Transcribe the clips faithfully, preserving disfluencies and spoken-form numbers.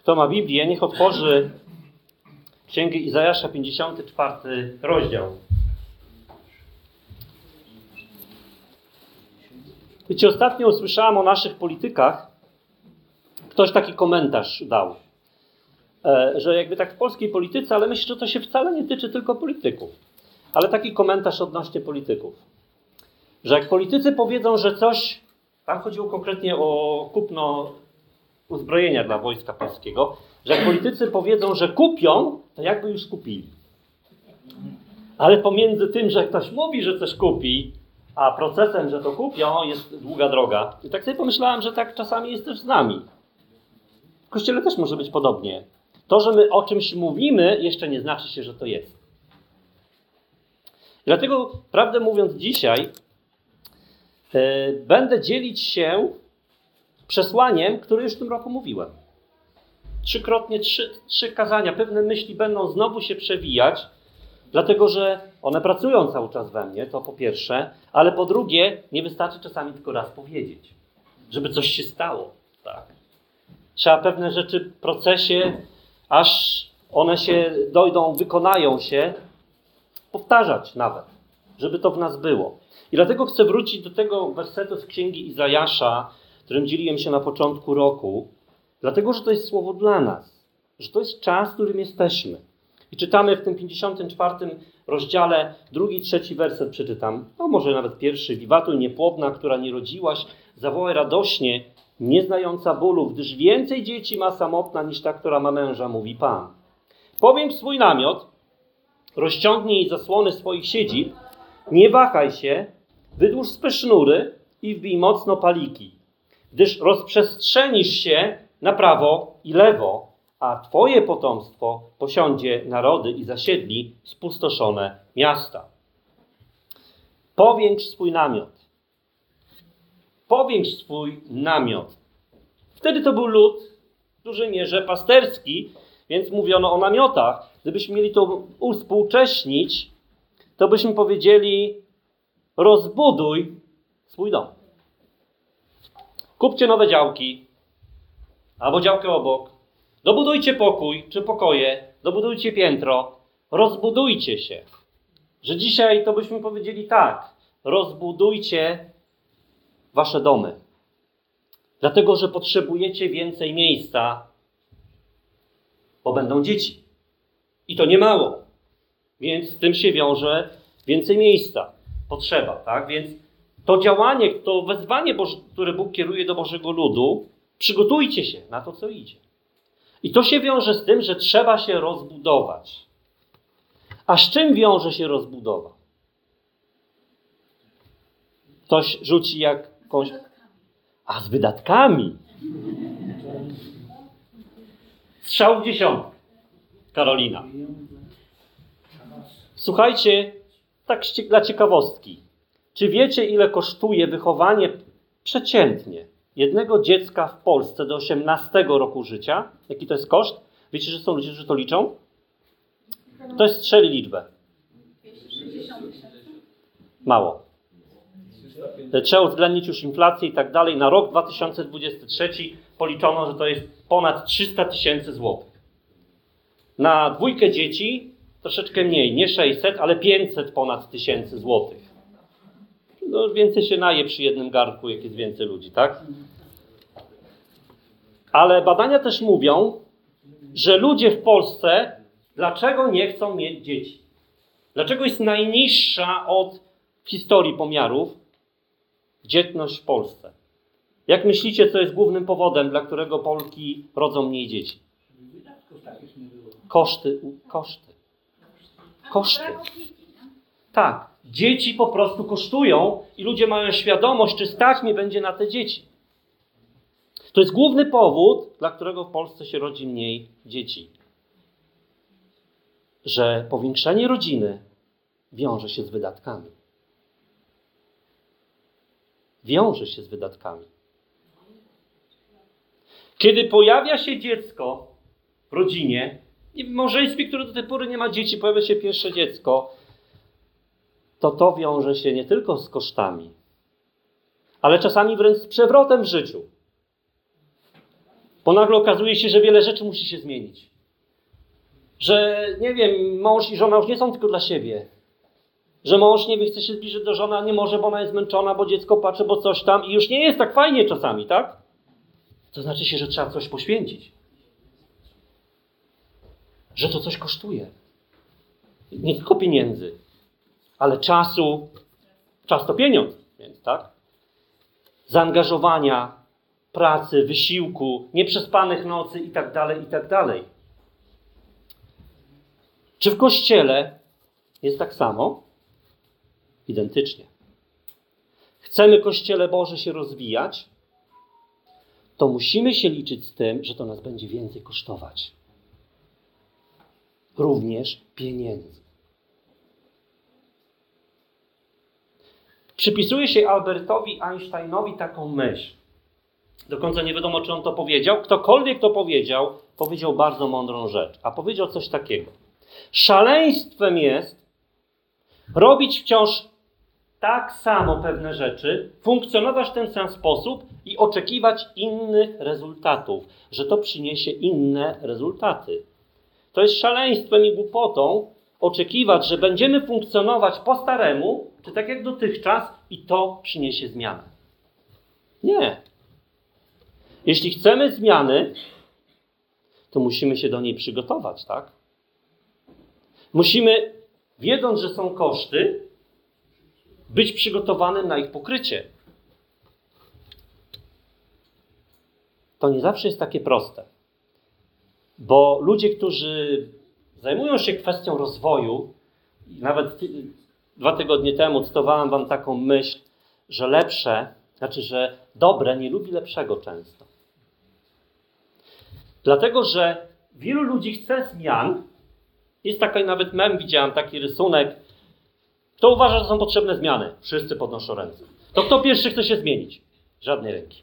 Kto ma Biblię, niech otworzy Księgę Izajasza, pięćdziesiąty czwarty rozdział. Wiecie, ostatnio usłyszałem o naszych politykach. Ktoś taki komentarz dał, że jakby tak w polskiej polityce, ale myślę, że to się wcale nie tyczy tylko polityków. Ale taki komentarz odnośnie polityków. Że jak politycy powiedzą, że coś, tam chodziło konkretnie o kupno uzbrojenia dla Wojska Polskiego, że jak politycy powiedzą, że kupią, to jakby już kupili. Ale pomiędzy tym, że ktoś mówi, że coś kupi, a procesem, że to kupią, jest długa droga. I tak sobie pomyślałem, że tak czasami jest też z nami. W Kościele też może być podobnie. To, że my o czymś mówimy, jeszcze nie znaczy się, że to jest. Dlatego, prawdę mówiąc, dzisiaj yy, będę dzielić się przesłaniem, które już w tym roku mówiłem. Trzykrotnie, trzy, trzy kazania, pewne myśli będą znowu się przewijać, dlatego że one pracują cały czas we mnie, to po pierwsze, ale po drugie, nie wystarczy czasami tylko raz powiedzieć, żeby coś się stało. Tak. Trzeba pewne rzeczy w procesie, aż one się dojdą, wykonają się, powtarzać nawet, żeby to w nas było. I dlatego chcę wrócić do tego wersetu z Księgi Izajasza, którym dzieliłem się na początku roku, dlatego, że to jest słowo dla nas, że to jest czas, w którym jesteśmy. I czytamy w tym pięćdziesiątym czwartym rozdziale, drugi, trzeci werset przeczytam, no może nawet pierwszy. Wiwatuj niepłodna, która nie rodziłaś, zawołaj radośnie, nie znająca bólu, gdyż więcej dzieci ma samotna niż ta, która ma męża, mówi Pan. Powiększ swój namiot, rozciągnij zasłony swoich siedzib, nie wahaj się, wydłuż swe sznury i wbij mocno paliki, gdyż rozprzestrzenisz się na prawo i lewo, a twoje potomstwo posiądzie narody i zasiedli spustoszone miasta. Powiększ swój namiot. Powiększ swój namiot. Wtedy to był lud w dużej mierze pasterski, więc mówiono o namiotach. Gdybyśmy mieli to uwspółcześnić, to byśmy powiedzieli: rozbuduj swój dom. Kupcie nowe działki, albo działkę obok. Dobudujcie pokój, czy pokoje, dobudujcie piętro, rozbudujcie się. Że dzisiaj to byśmy powiedzieli tak, rozbudujcie wasze domy. Dlatego, że potrzebujecie więcej miejsca, bo będą dzieci. I to nie mało. Więc z tym się wiąże więcej miejsca. Potrzeba, tak? Więc to działanie, to wezwanie, Boże, które Bóg kieruje do Bożego ludu, przygotujcie się na to, co idzie. I to się wiąże z tym, że trzeba się rozbudować. A z czym wiąże się rozbudowa? Ktoś rzuci jakąś... A, z wydatkami. Strzał w dziesiątkę. Karolina. Słuchajcie, tak dla ciekawostki. Czy wiecie, ile kosztuje wychowanie przeciętnie jednego dziecka w Polsce do osiemnastego roku życia? Jaki to jest koszt? Wiecie, że są ludzie, którzy to liczą? Ktoś strzeli liczbę. Mało. Trzeba uwzględnić już inflację i tak dalej. Na rok dwa tysiące dwudziesty trzeci policzono, że to jest ponad trzysta tysięcy złotych. Na dwójkę dzieci troszeczkę mniej, nie sześćset, ale pięćset ponad tysięcy złotych. No, więcej się naje przy jednym garnku, jak jest więcej ludzi, tak? Ale badania też mówią, że ludzie w Polsce, dlaczego nie chcą mieć dzieci? Dlaczego jest najniższa od historii pomiarów dzietność w Polsce? Jak myślicie, co jest głównym powodem, dla którego Polki rodzą mniej dzieci? Koszty, koszty. Koszty. Tak, dzieci po prostu kosztują i ludzie mają świadomość, czy stać mnie będzie na te dzieci. To jest główny powód, dla którego w Polsce się rodzi mniej dzieci. Że powiększenie rodziny wiąże się z wydatkami. Wiąże się z wydatkami. Kiedy pojawia się dziecko w rodzinie, i w małżeństwie, które do tej pory nie ma dzieci, pojawia się pierwsze dziecko, to to wiąże się nie tylko z kosztami, ale czasami wręcz z przewrotem w życiu. Bo nagle okazuje się, że wiele rzeczy musi się zmienić. Że, nie wiem, mąż i żona już nie są tylko dla siebie. Że mąż, nie wie, chce się zbliżyć do żony, a nie może, bo ona jest zmęczona, bo dziecko patrzy, bo coś tam. I już nie jest tak fajnie czasami, tak? To znaczy się, że trzeba coś poświęcić. Że to coś kosztuje. Nie tylko pieniędzy, ale czasu. Czas to pieniądz, więc tak? Zaangażowania, pracy, wysiłku, nieprzespanych nocy i tak dalej, i tak dalej. Czy w Kościele jest tak samo? Identycznie. Chcemy Kościele Boże się rozwijać, to musimy się liczyć z tym, że to nas będzie więcej kosztować. Również pieniędzy. Przypisuje się Albertowi Einsteinowi taką myśl. Do końca nie wiadomo, czy on to powiedział. Ktokolwiek to powiedział, powiedział bardzo mądrą rzecz. A powiedział coś takiego. Szaleństwem jest robić wciąż tak samo pewne rzeczy, funkcjonować w ten sam sposób i oczekiwać innych rezultatów, że to przyniesie inne rezultaty. To jest szaleństwem i głupotą oczekiwać, że będziemy funkcjonować po staremu, czy tak jak dotychczas i to przyniesie zmianę. Nie. Jeśli chcemy zmiany, to musimy się do niej przygotować, tak? Musimy, wiedząc, że są koszty, być przygotowanym na ich pokrycie. To nie zawsze jest takie proste. Bo ludzie, którzy zajmują się kwestią rozwoju, nawet dwa tygodnie temu cytowałem wam taką myśl, że lepsze, znaczy, że dobre nie lubi lepszego często. Dlatego, że wielu ludzi chce zmian. Jest taki nawet mem, widziałem taki rysunek. Kto uważa, że są potrzebne zmiany? Wszyscy podnoszą ręce. To kto pierwszy chce się zmienić? Żadnej ręki.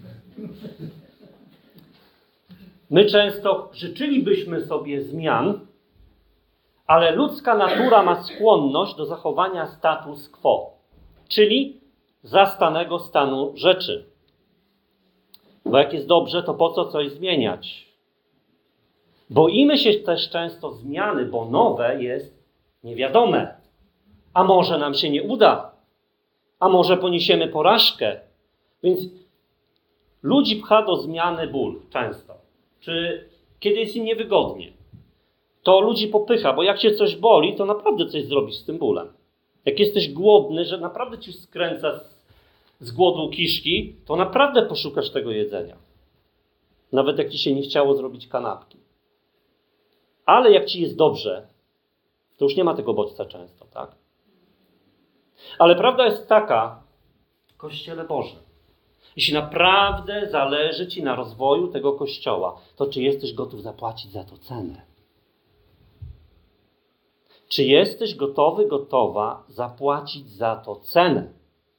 My często życzylibyśmy sobie zmian, ale ludzka natura ma skłonność do zachowania status quo, czyli zastanego stanu rzeczy. Bo jak jest dobrze, to po co coś zmieniać? Boimy się też często zmiany, bo nowe jest niewiadome. A może nam się nie uda? A może poniesiemy porażkę? Więc ludzi pcha do zmiany ból często. Czy kiedy jest im niewygodnie? To ludzi popycha, bo jak cię coś boli, to naprawdę coś zrobisz z tym bólem. Jak jesteś głodny, że naprawdę ci skręca z, z głodu kiszki, to naprawdę poszukasz tego jedzenia. Nawet jak ci się nie chciało zrobić kanapki. Ale jak ci jest dobrze, to już nie ma tego bodźca często, tak? Ale prawda jest taka, Kościele Boże, jeśli naprawdę zależy ci na rozwoju tego Kościoła, to czy jesteś gotów zapłacić za to cenę? Czy jesteś gotowy, gotowa zapłacić za to cenę?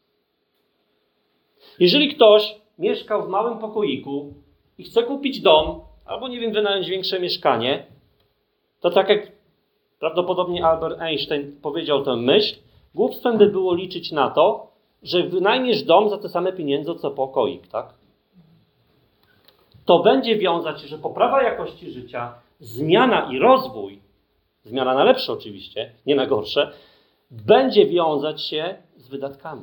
Jeżeli ktoś mieszkał w małym pokoiku i chce kupić dom, albo nie wiem, wynająć większe mieszkanie, to tak jak prawdopodobnie Albert Einstein powiedział tę myśl, głupstwem by było liczyć na to, że wynajmiesz dom za te same pieniądze, co pokoik, tak? To będzie wiązać się, że poprawa jakości życia, zmiana i rozwój, zmiana na lepsze oczywiście, nie na gorsze, będzie wiązać się z wydatkami.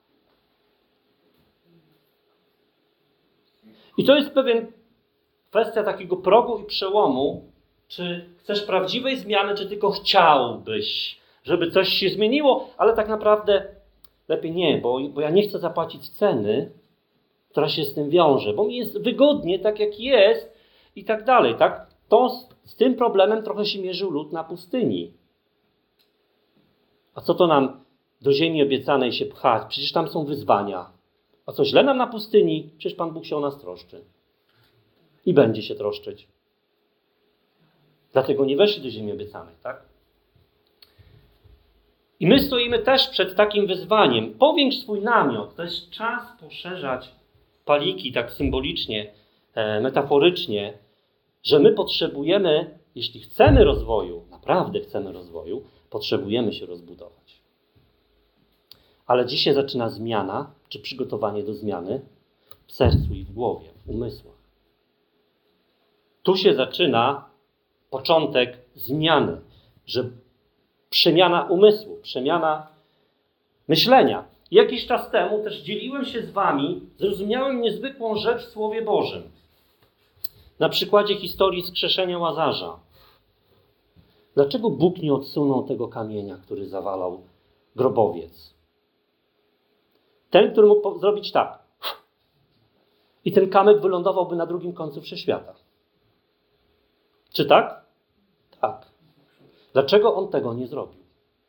I to jest pewien kwestia takiego progu i przełomu, czy chcesz prawdziwej zmiany, czy tylko chciałbyś, żeby coś się zmieniło, ale tak naprawdę lepiej nie, bo, bo ja nie chcę zapłacić ceny, która się z tym wiąże, bo mi jest wygodnie tak jak jest i tak dalej, tak? To z, z tym problemem trochę się mierzył lud na pustyni. A co to nam do ziemi obiecanej się pchać? Przecież tam są wyzwania. A co źle nam na pustyni? Przecież Pan Bóg się o nas troszczy. I będzie się troszczyć. Dlatego nie weszli do ziemi obiecanej, tak? I my stoimy też przed takim wyzwaniem. Powiększ swój namiot. To jest czas poszerzać paliki tak symbolicznie, e, metaforycznie, że my potrzebujemy, jeśli chcemy rozwoju, naprawdę chcemy rozwoju, potrzebujemy się rozbudować. Ale dzisiaj zaczyna zmiana, czy przygotowanie do zmiany w sercu i w głowie, w umysłach. Tu się zaczyna początek zmiany, że przemiana umysłu, przemiana myślenia. Jakiś czas temu też dzieliłem się z wami, zrozumiałem niezwykłą rzecz w Słowie Bożym. Na przykładzie historii skrzeszenia Łazarza. Dlaczego Bóg nie odsunął tego kamienia, który zawalał grobowiec? Ten, który mógł zrobić tak. I ten kamyk wylądowałby na drugim końcu wszechświata. Czy tak? Tak. Dlaczego on tego nie zrobił?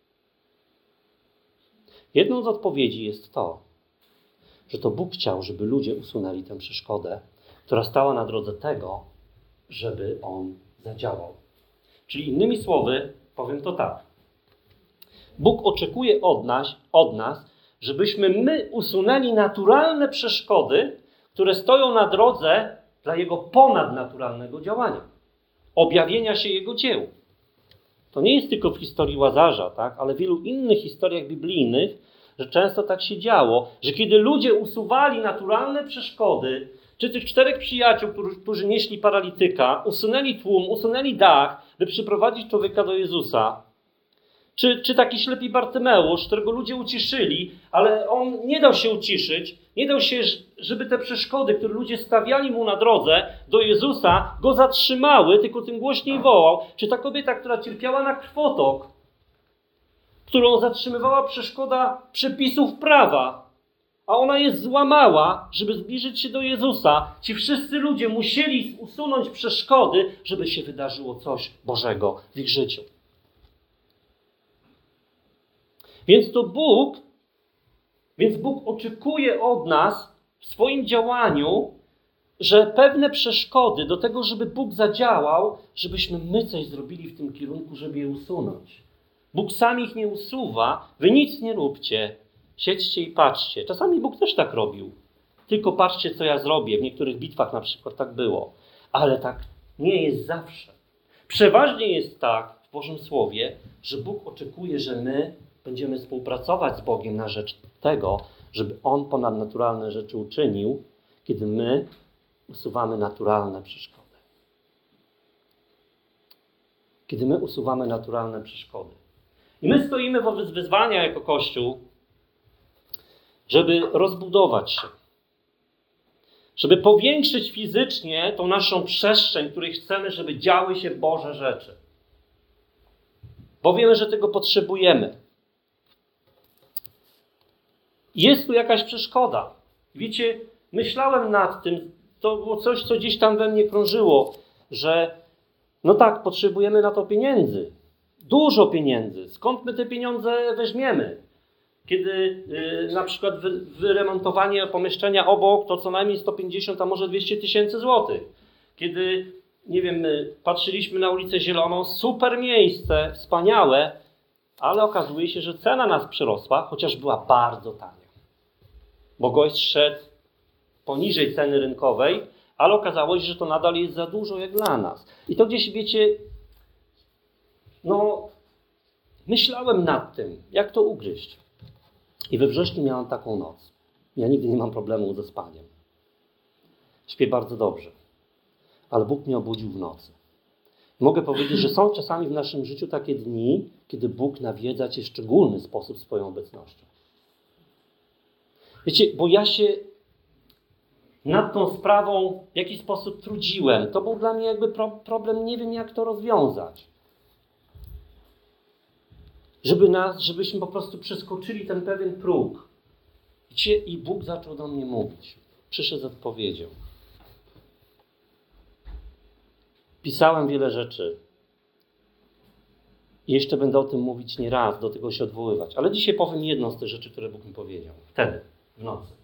Jedną z odpowiedzi jest to, że to Bóg chciał, żeby ludzie usunęli tę przeszkodę, która stała na drodze tego, żeby on zadziałał. Czyli innymi słowy, powiem to tak. Bóg oczekuje od nas, od nas, żebyśmy my usunęli naturalne przeszkody, które stoją na drodze dla Jego ponadnaturalnego działania. Objawienia się Jego dzieł. To nie jest tylko w historii Łazarza, tak? Ale w wielu innych historiach biblijnych, że często tak się działo, że kiedy ludzie usuwali naturalne przeszkody, czy tych czterech przyjaciół, którzy, którzy nieśli paralityka, usunęli tłum, usunęli dach, by przyprowadzić człowieka do Jezusa, czy, czy taki ślepi Bartymeusz, którego ludzie uciszyli, ale on nie dał się uciszyć, nie dał się, żeby te przeszkody, które ludzie stawiali mu na drodze do Jezusa, go zatrzymały, tylko tym głośniej wołał. Czy ta kobieta, która cierpiała na krwotok, którą zatrzymywała przeszkoda przepisów prawa, a ona je złamała, żeby zbliżyć się do Jezusa, ci wszyscy ludzie musieli usunąć przeszkody, żeby się wydarzyło coś Bożego w ich życiu. Więc to Bóg, więc Bóg oczekuje od nas w swoim działaniu, że pewne przeszkody do tego, żeby Bóg zadziałał, żebyśmy my coś zrobili w tym kierunku, żeby je usunąć. Bóg sam ich nie usuwa, wy nic nie róbcie, siedźcie i patrzcie. Czasami Bóg też tak robił. Tylko patrzcie, co ja zrobię. W niektórych bitwach na przykład tak było. Ale tak nie jest zawsze. Przeważnie jest tak w Bożym Słowie, że Bóg oczekuje, że my będziemy współpracować z Bogiem na rzecz tego, żeby On ponadnaturalne rzeczy uczynił, kiedy my usuwamy naturalne przeszkody. Kiedy my usuwamy naturalne przeszkody. I my stoimy wobec wyzwania jako Kościół, żeby rozbudować się. Żeby powiększyć fizycznie tą naszą przestrzeń, w której chcemy, żeby działy się Boże rzeczy. Bo wiemy, że tego potrzebujemy. Jest tu jakaś przeszkoda. Wiecie, myślałem nad tym, to było coś, co gdzieś tam we mnie krążyło, że no tak, potrzebujemy na to pieniędzy. Dużo pieniędzy. Skąd my te pieniądze weźmiemy? Kiedy yy, na przykład wy, wyremontowanie pomieszczenia obok to co najmniej sto pięćdziesiąt, a może dwieście tysięcy złotych. Kiedy, nie wiem, my patrzyliśmy na ulicę Zieloną, super miejsce, wspaniałe, ale okazuje się, że cena nas przyrosła, chociaż była bardzo tania. Bo gość szedł poniżej ceny rynkowej, ale okazało się, że to nadal jest za dużo jak dla nas. I to gdzieś, wiecie, no, myślałem nad tym, jak to ugryźć. I we wrześniu miałam taką noc. Ja nigdy nie mam problemu ze spaniem. Śpię bardzo dobrze. Ale Bóg mnie obudził w nocy. Mogę powiedzieć, że są czasami w naszym życiu takie dni, kiedy Bóg nawiedza cię w szczególny sposób swoją obecnością. Wiecie, bo ja się nad tą sprawą w jakiś sposób trudziłem. To był dla mnie jakby pro- problem, nie wiem jak to rozwiązać. Żeby nas, żebyśmy po prostu przeskoczyli ten pewien próg. Wiecie, i Bóg zaczął do mnie mówić. Przyszedł z odpowiedzią. Pisałem wiele rzeczy. I jeszcze będę o tym mówić nie raz, do tego się odwoływać. Ale dzisiaj powiem jedną z tych rzeczy, które Bóg mi powiedział. Wtedy, w nocy.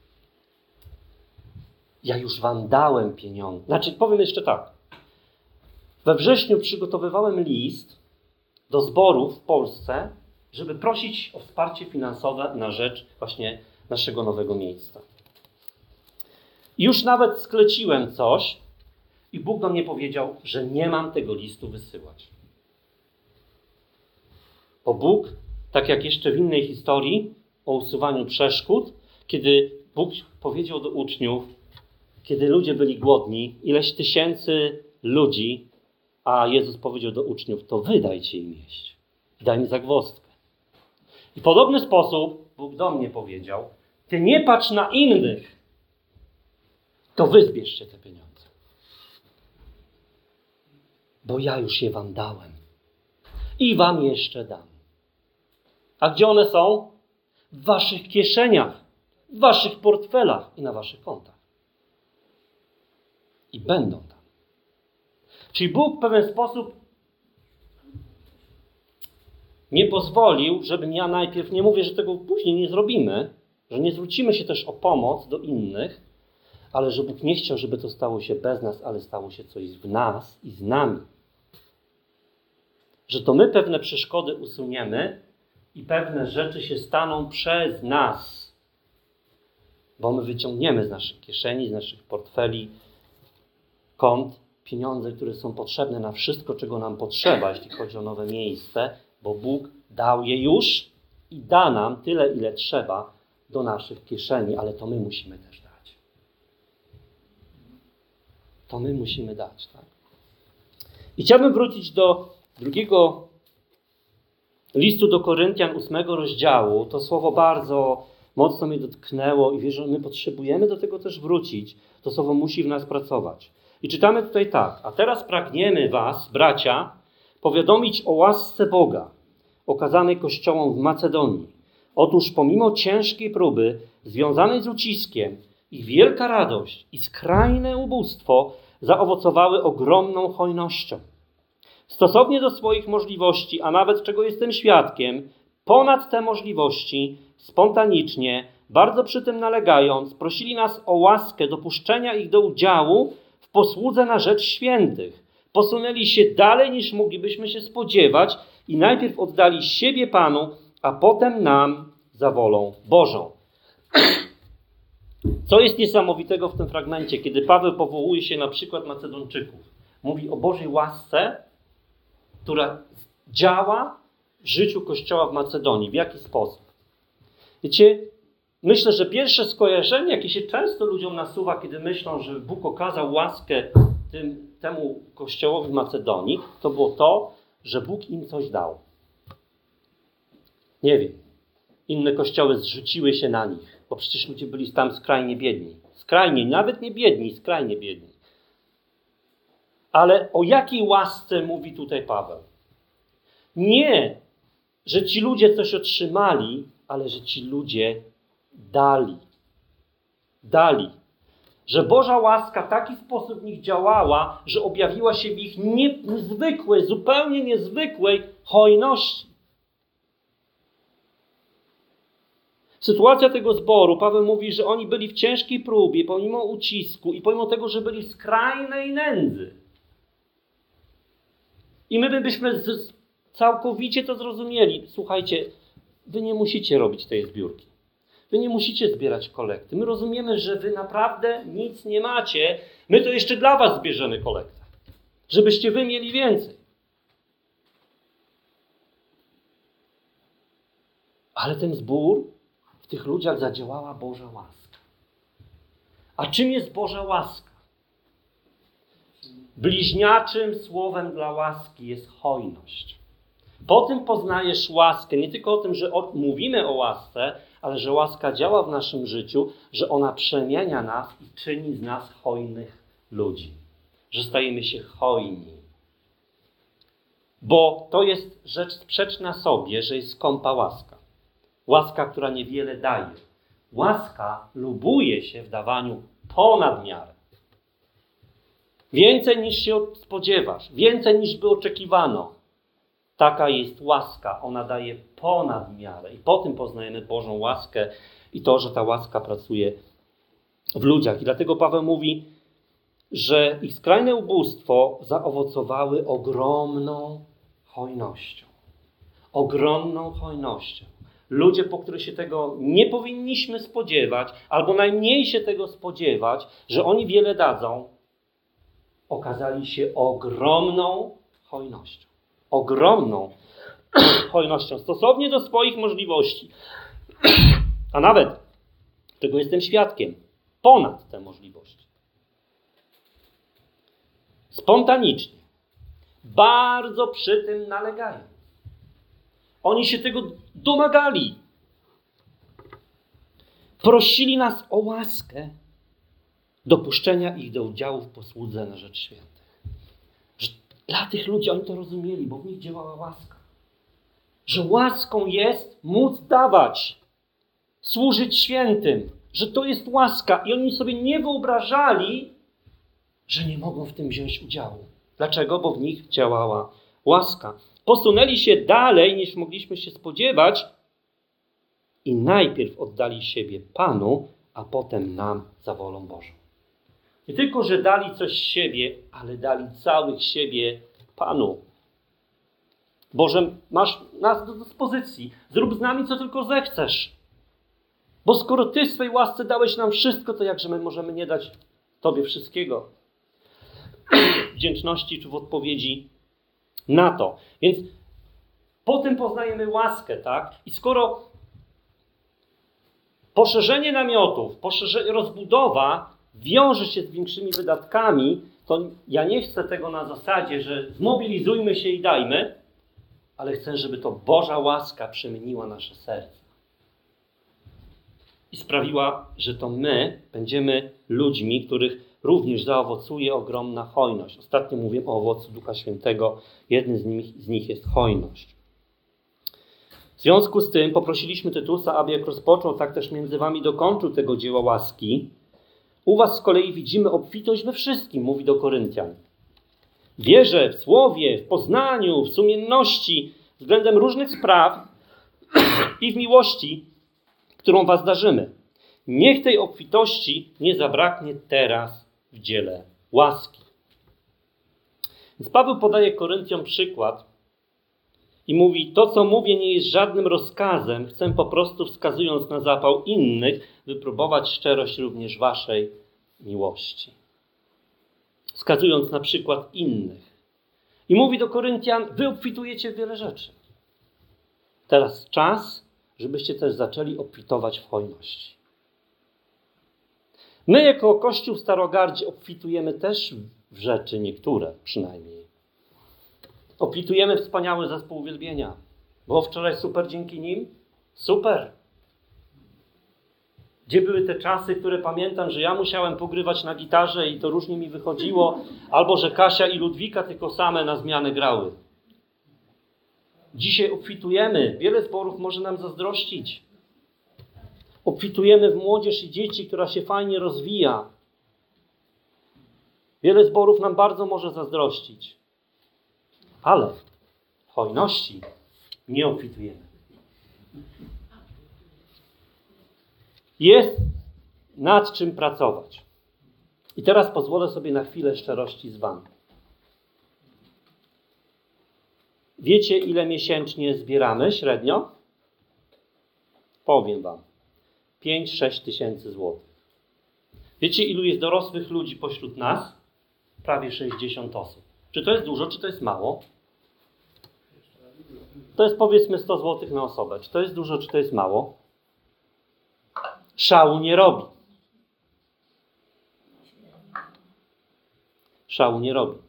Ja już wam dałem pieniądze. Znaczy, powiem jeszcze tak. We wrześniu przygotowywałem list do zborów w Polsce, żeby prosić o wsparcie finansowe na rzecz właśnie naszego nowego miejsca. I już nawet skleciłem coś i Bóg do mnie powiedział, że nie mam tego listu wysyłać. Bo Bóg, tak jak jeszcze w innej historii o usuwaniu przeszkód, kiedy Bóg powiedział do uczniów, kiedy ludzie byli głodni, ileś tysięcy ludzi, a Jezus powiedział do uczniów, to wy dajcie im jeść. Daj mi zagwozdkę. I w podobny sposób Bóg do mnie powiedział, ty nie patrz na innych, to wy zbierzcie te pieniądze. Bo ja już je wam dałem. I wam jeszcze dam. A gdzie one są? W waszych kieszeniach, w waszych portfelach i na waszych kontach. I będą tam. Czyli Bóg w pewien sposób nie pozwolił, żebym ja najpierw, nie mówię, że tego później nie zrobimy, że nie zwrócimy się też o pomoc do innych, ale że Bóg nie chciał, żeby to stało się bez nas, ale stało się coś w nas i z nami. Że to my pewne przeszkody usuniemy i pewne rzeczy się staną przez nas. Bo my wyciągniemy z naszych kieszeni, z naszych portfeli, kont, pieniądze, które są potrzebne na wszystko, czego nam potrzeba, jeśli chodzi o nowe miejsce, bo Bóg dał je już i da nam tyle, ile trzeba do naszych kieszeni, ale to my musimy też dać. To my musimy dać, tak? I chciałbym wrócić do drugiego listu do Koryntian, ósmego rozdziału. To słowo bardzo mocno mnie dotknęło i wierzę, że my potrzebujemy do tego też wrócić. To słowo musi w nas pracować. I czytamy tutaj tak. A teraz pragniemy was, bracia, powiadomić o łasce Boga, okazanej Kościołom w Macedonii. Otóż pomimo ciężkiej próby, związanej z uciskiem, ich wielka radość i skrajne ubóstwo zaowocowały ogromną hojnością. Stosownie do swoich możliwości, a nawet czego jestem świadkiem, ponad te możliwości, spontanicznie, bardzo przy tym nalegając, prosili nas o łaskę dopuszczenia ich do udziału w posłudze na rzecz świętych. Posunęli się dalej, niż moglibyśmy się spodziewać i najpierw oddali siebie Panu, a potem nam za wolą Bożą. Co jest niesamowitego w tym fragmencie, kiedy Paweł powołuje się na przykład Macedończyków. Mówi o Bożej łasce, która działa w życiu Kościoła w Macedonii. W jaki sposób? Wiecie, myślę, że pierwsze skojarzenie, jakie się często ludziom nasuwa, kiedy myślą, że Bóg okazał łaskę tym, temu Kościołowi w Macedonii, to było to, że Bóg im coś dał. Nie wiem. Inne kościoły zrzuciły się na nich, bo przecież ludzie byli tam skrajnie biedni. Skrajnie, nawet nie biedni, skrajnie biedni. Ale o jakiej łasce mówi tutaj Paweł? Nie, że ci ludzie coś otrzymali, ale że ci ludzie dali. Dali. Że Boża łaska w taki sposób w nich działała, że objawiła się w ich niezwykłej, zupełnie niezwykłej hojności. Sytuacja tego zboru, Paweł mówi, że oni byli w ciężkiej próbie, pomimo ucisku i pomimo tego, że byli w skrajnej nędzy. I my byśmy z, całkowicie to zrozumieli. Słuchajcie, wy nie musicie robić tej zbiórki. Wy nie musicie zbierać kolekty. My rozumiemy, że wy naprawdę nic nie macie. My to jeszcze dla was zbierzemy kolektę. Żebyście wy mieli więcej. Ale ten zbór, w tych ludziach zadziałała Boża łaska. A czym jest Boża łaska? Bliźniaczym słowem dla łaski jest hojność. Po tym poznajesz łaskę, nie tylko o tym, że mówimy o łasce, ale że łaska działa w naszym życiu, że ona przemienia nas i czyni z nas hojnych ludzi. Że stajemy się hojni. Bo to jest rzecz sprzeczna sobie, że jest skąpa łaska. Łaska, która niewiele daje. Łaska lubuje się w dawaniu ponad miarę. Więcej niż się spodziewasz, więcej niż by oczekiwano. Taka jest łaska, ona daje ponad miarę. I po tym poznajemy Bożą łaskę i to, że ta łaska pracuje w ludziach. I dlatego Paweł mówi, że ich skrajne ubóstwo zaowocowały ogromną hojnością. Ogromną hojnością. Ludzie, po których się tego nie powinniśmy spodziewać, albo najmniej się tego spodziewać, że oni wiele dadzą, okazali się ogromną hojnością. Ogromną hojnością. Stosownie do swoich możliwości. A nawet, czego jestem świadkiem, ponad te możliwości. spontanicznie, bardzo przy tym nalegają. Oni się tego domagali. Prosili nas o łaskę dopuszczenia ich do udziału w posłudze na rzecz świętych. Że dla tych ludzi oni to rozumieli, bo w nich działała łaska. Że łaską jest móc dawać, służyć świętym. Że to jest łaska. I oni sobie nie wyobrażali, że nie mogą w tym wziąć udziału. Dlaczego? Bo w nich działała łaska. Posunęli się dalej, niż mogliśmy się spodziewać i najpierw oddali siebie Panu, a potem nam za wolą Bożą. Nie tylko, że dali coś z siebie, ale dali całych siebie Panu. Boże, masz nas do dyspozycji. Zrób z nami, co tylko zechcesz. Bo skoro Ty w swej łasce dałeś nam wszystko, to jakże my możemy nie dać Tobie wszystkiego? Wdzięczności czy w odpowiedzi na to. Więc potem poznajemy łaskę, tak? I skoro poszerzenie namiotów, poszerzenie, rozbudowa wiąże się z większymi wydatkami, to ja nie chcę tego na zasadzie, że zmobilizujmy się i dajmy, ale chcę, żeby to Boża łaska przemieniła nasze serce. I sprawiła, że to my będziemy ludźmi, których również zaowocuje ogromna hojność. Ostatnio mówię o owocu Ducha Świętego. Jednym z nich, z nich jest hojność. W związku z tym poprosiliśmy Tytusa, aby jak rozpoczął, tak też między wami dokończył tego dzieła łaski. U was z kolei widzimy obfitość we wszystkim, mówi do Koryntian. W wierze, w słowie, w poznaniu, w sumienności, względem różnych spraw i w miłości, którą was darzymy. Niech tej obfitości nie zabraknie teraz w dziele łaski. Więc Paweł podaje Koryntiom przykład i mówi, to co mówię nie jest żadnym rozkazem, chcę po prostu wskazując na zapał innych, wypróbować szczerość również waszej miłości. Wskazując na przykład innych. I mówi do Koryntian, wy obfitujecie w wiele rzeczy. Teraz czas, żebyście też zaczęli obfitować w hojności. My jako Kościół w Starogardzie obfitujemy też w rzeczy niektóre przynajmniej. Obfitujemy w wspaniały zespół uwielbienia. Było wczoraj super dzięki nim? Super. Gdzie były te czasy, które pamiętam, że ja musiałem pogrywać na gitarze i to różnie mi wychodziło, albo że Kasia i Ludwika tylko same na zmianę grały. Dzisiaj obfitujemy. Wiele zborów może nam zazdrościć. Obfitujemy w młodzież i dzieci, która się fajnie rozwija. Wiele zborów nam bardzo może zazdrościć. Ale w hojności nie obfitujemy. Jest nad czym pracować. I teraz pozwolę sobie na chwilę szczerości z wami. Wiecie, ile miesięcznie zbieramy średnio? Powiem wam. pięć sześć tysięcy złotych. Wiecie, ilu jest dorosłych ludzi pośród nas? Prawie sześćdziesiąt osób. Czy to jest dużo, czy to jest mało? To jest powiedzmy sto złotych na osobę. Czy to jest dużo, czy to jest mało? Szału nie robi. Szału nie robi.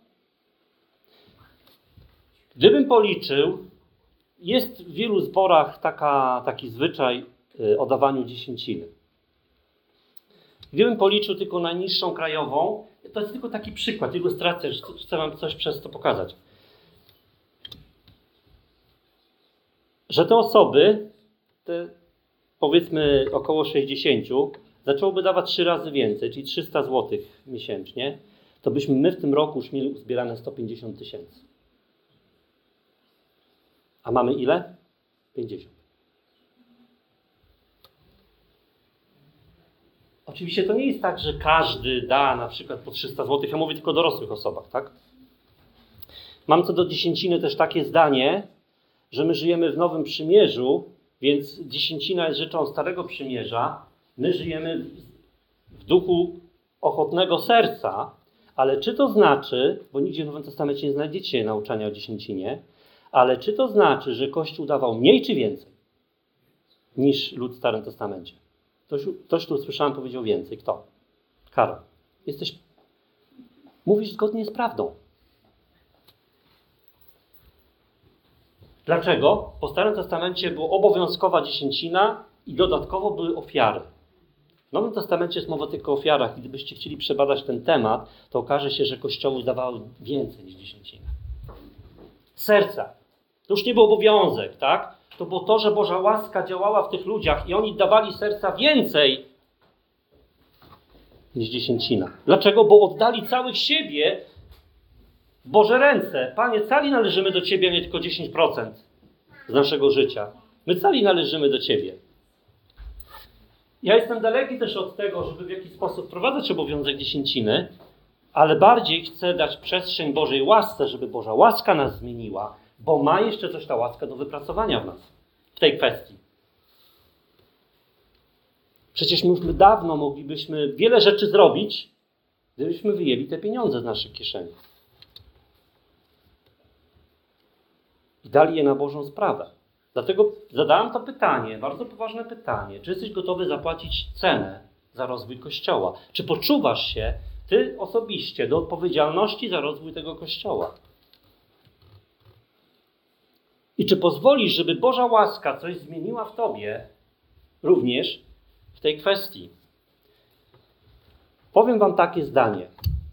Gdybym policzył, jest w wielu zborach taka, taki zwyczaj o dawaniu dziesięciny. Gdybym policzył tylko najniższą krajową, to jest tylko taki przykład, ilustracja, że chcę wam coś przez to pokazać. Że te osoby, te powiedzmy około sześćdziesiąt, zaczęłoby dawać trzy razy więcej, czyli trzysta złotych miesięcznie, to byśmy my w tym roku już mieli uzbierane sto pięćdziesiąt tysięcy. A mamy ile? pięćdziesiąt. Oczywiście to nie jest tak, że każdy da na przykład po trzysta złotych. Ja mówię tylko o dorosłych osobach, tak? Mam co do dziesięciny też takie zdanie, że my żyjemy w Nowym Przymierzu, więc dziesięcina jest rzeczą Starego Przymierza. My żyjemy w duchu ochotnego serca, ale czy to znaczy, bo nigdzie w Nowym Testamencie nie znajdziecie nauczania o dziesięcinie, ale czy to znaczy, że Kościół dawał mniej czy więcej niż lud w Starym Testamencie? Ktoś, ktoś tu słyszałem powiedział więcej. Kto? Karol. Jesteś... Mówisz zgodnie z prawdą. Dlaczego? Po Starym Testamencie była obowiązkowa dziesięcina i dodatkowo były ofiary. W Nowym Testamencie jest mowa tylko o ofiarach. Gdybyście chcieli przebadać ten temat, to okaże się, że Kościoły dawały więcej niż dziesięcina. Serca. To już nie był obowiązek, tak? To było to, że Boża łaska działała w tych ludziach i oni dawali serca więcej niż dziesięcina. Dlaczego? Bo oddali całych siebie w Boże ręce. Panie, cali należymy do Ciebie, a nie tylko dziesięć procent z naszego życia. My cali należymy do Ciebie. Ja jestem daleki też od tego, żeby w jakiś sposób wprowadzać obowiązek dziesięciny, ale bardziej chcę dać przestrzeń Bożej łasce, żeby Boża łaska nas zmieniła, bo ma jeszcze coś ta łaska do wypracowania w nas, w tej kwestii. Przecież my już my dawno moglibyśmy wiele rzeczy zrobić, gdybyśmy wyjęli te pieniądze z naszych kieszeni. I dali je na Bożą sprawę. Dlatego zadałem to pytanie, bardzo poważne pytanie. Czy jesteś gotowy zapłacić cenę za rozwój Kościoła? Czy poczuwasz się ty osobiście do odpowiedzialności za rozwój tego Kościoła? I czy pozwolisz, żeby Boża łaska coś zmieniła w tobie również w tej kwestii? Powiem wam takie zdanie.